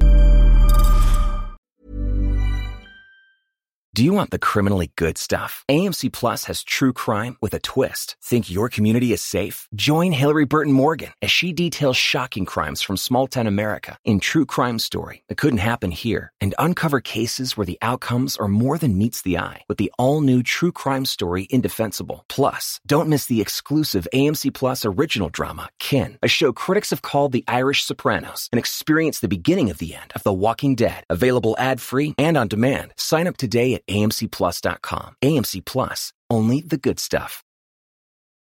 Do you want the criminally good stuff? AMC Plus has true crime with a twist. Think your community is safe? Join Hillary Burton Morgan as she details shocking crimes from small-town America in True Crime Story that couldn't happen here, and uncover cases where the outcomes are more than meets the eye with the all-new True Crime Story Indefensible. Plus, don't miss the exclusive AMC Plus original drama, Kin, a show critics have called The Irish Sopranos, and experience the beginning of the end of The Walking Dead. Available ad-free and on demand. Sign up today at AMCplus.com. AMC Plus, only the good stuff.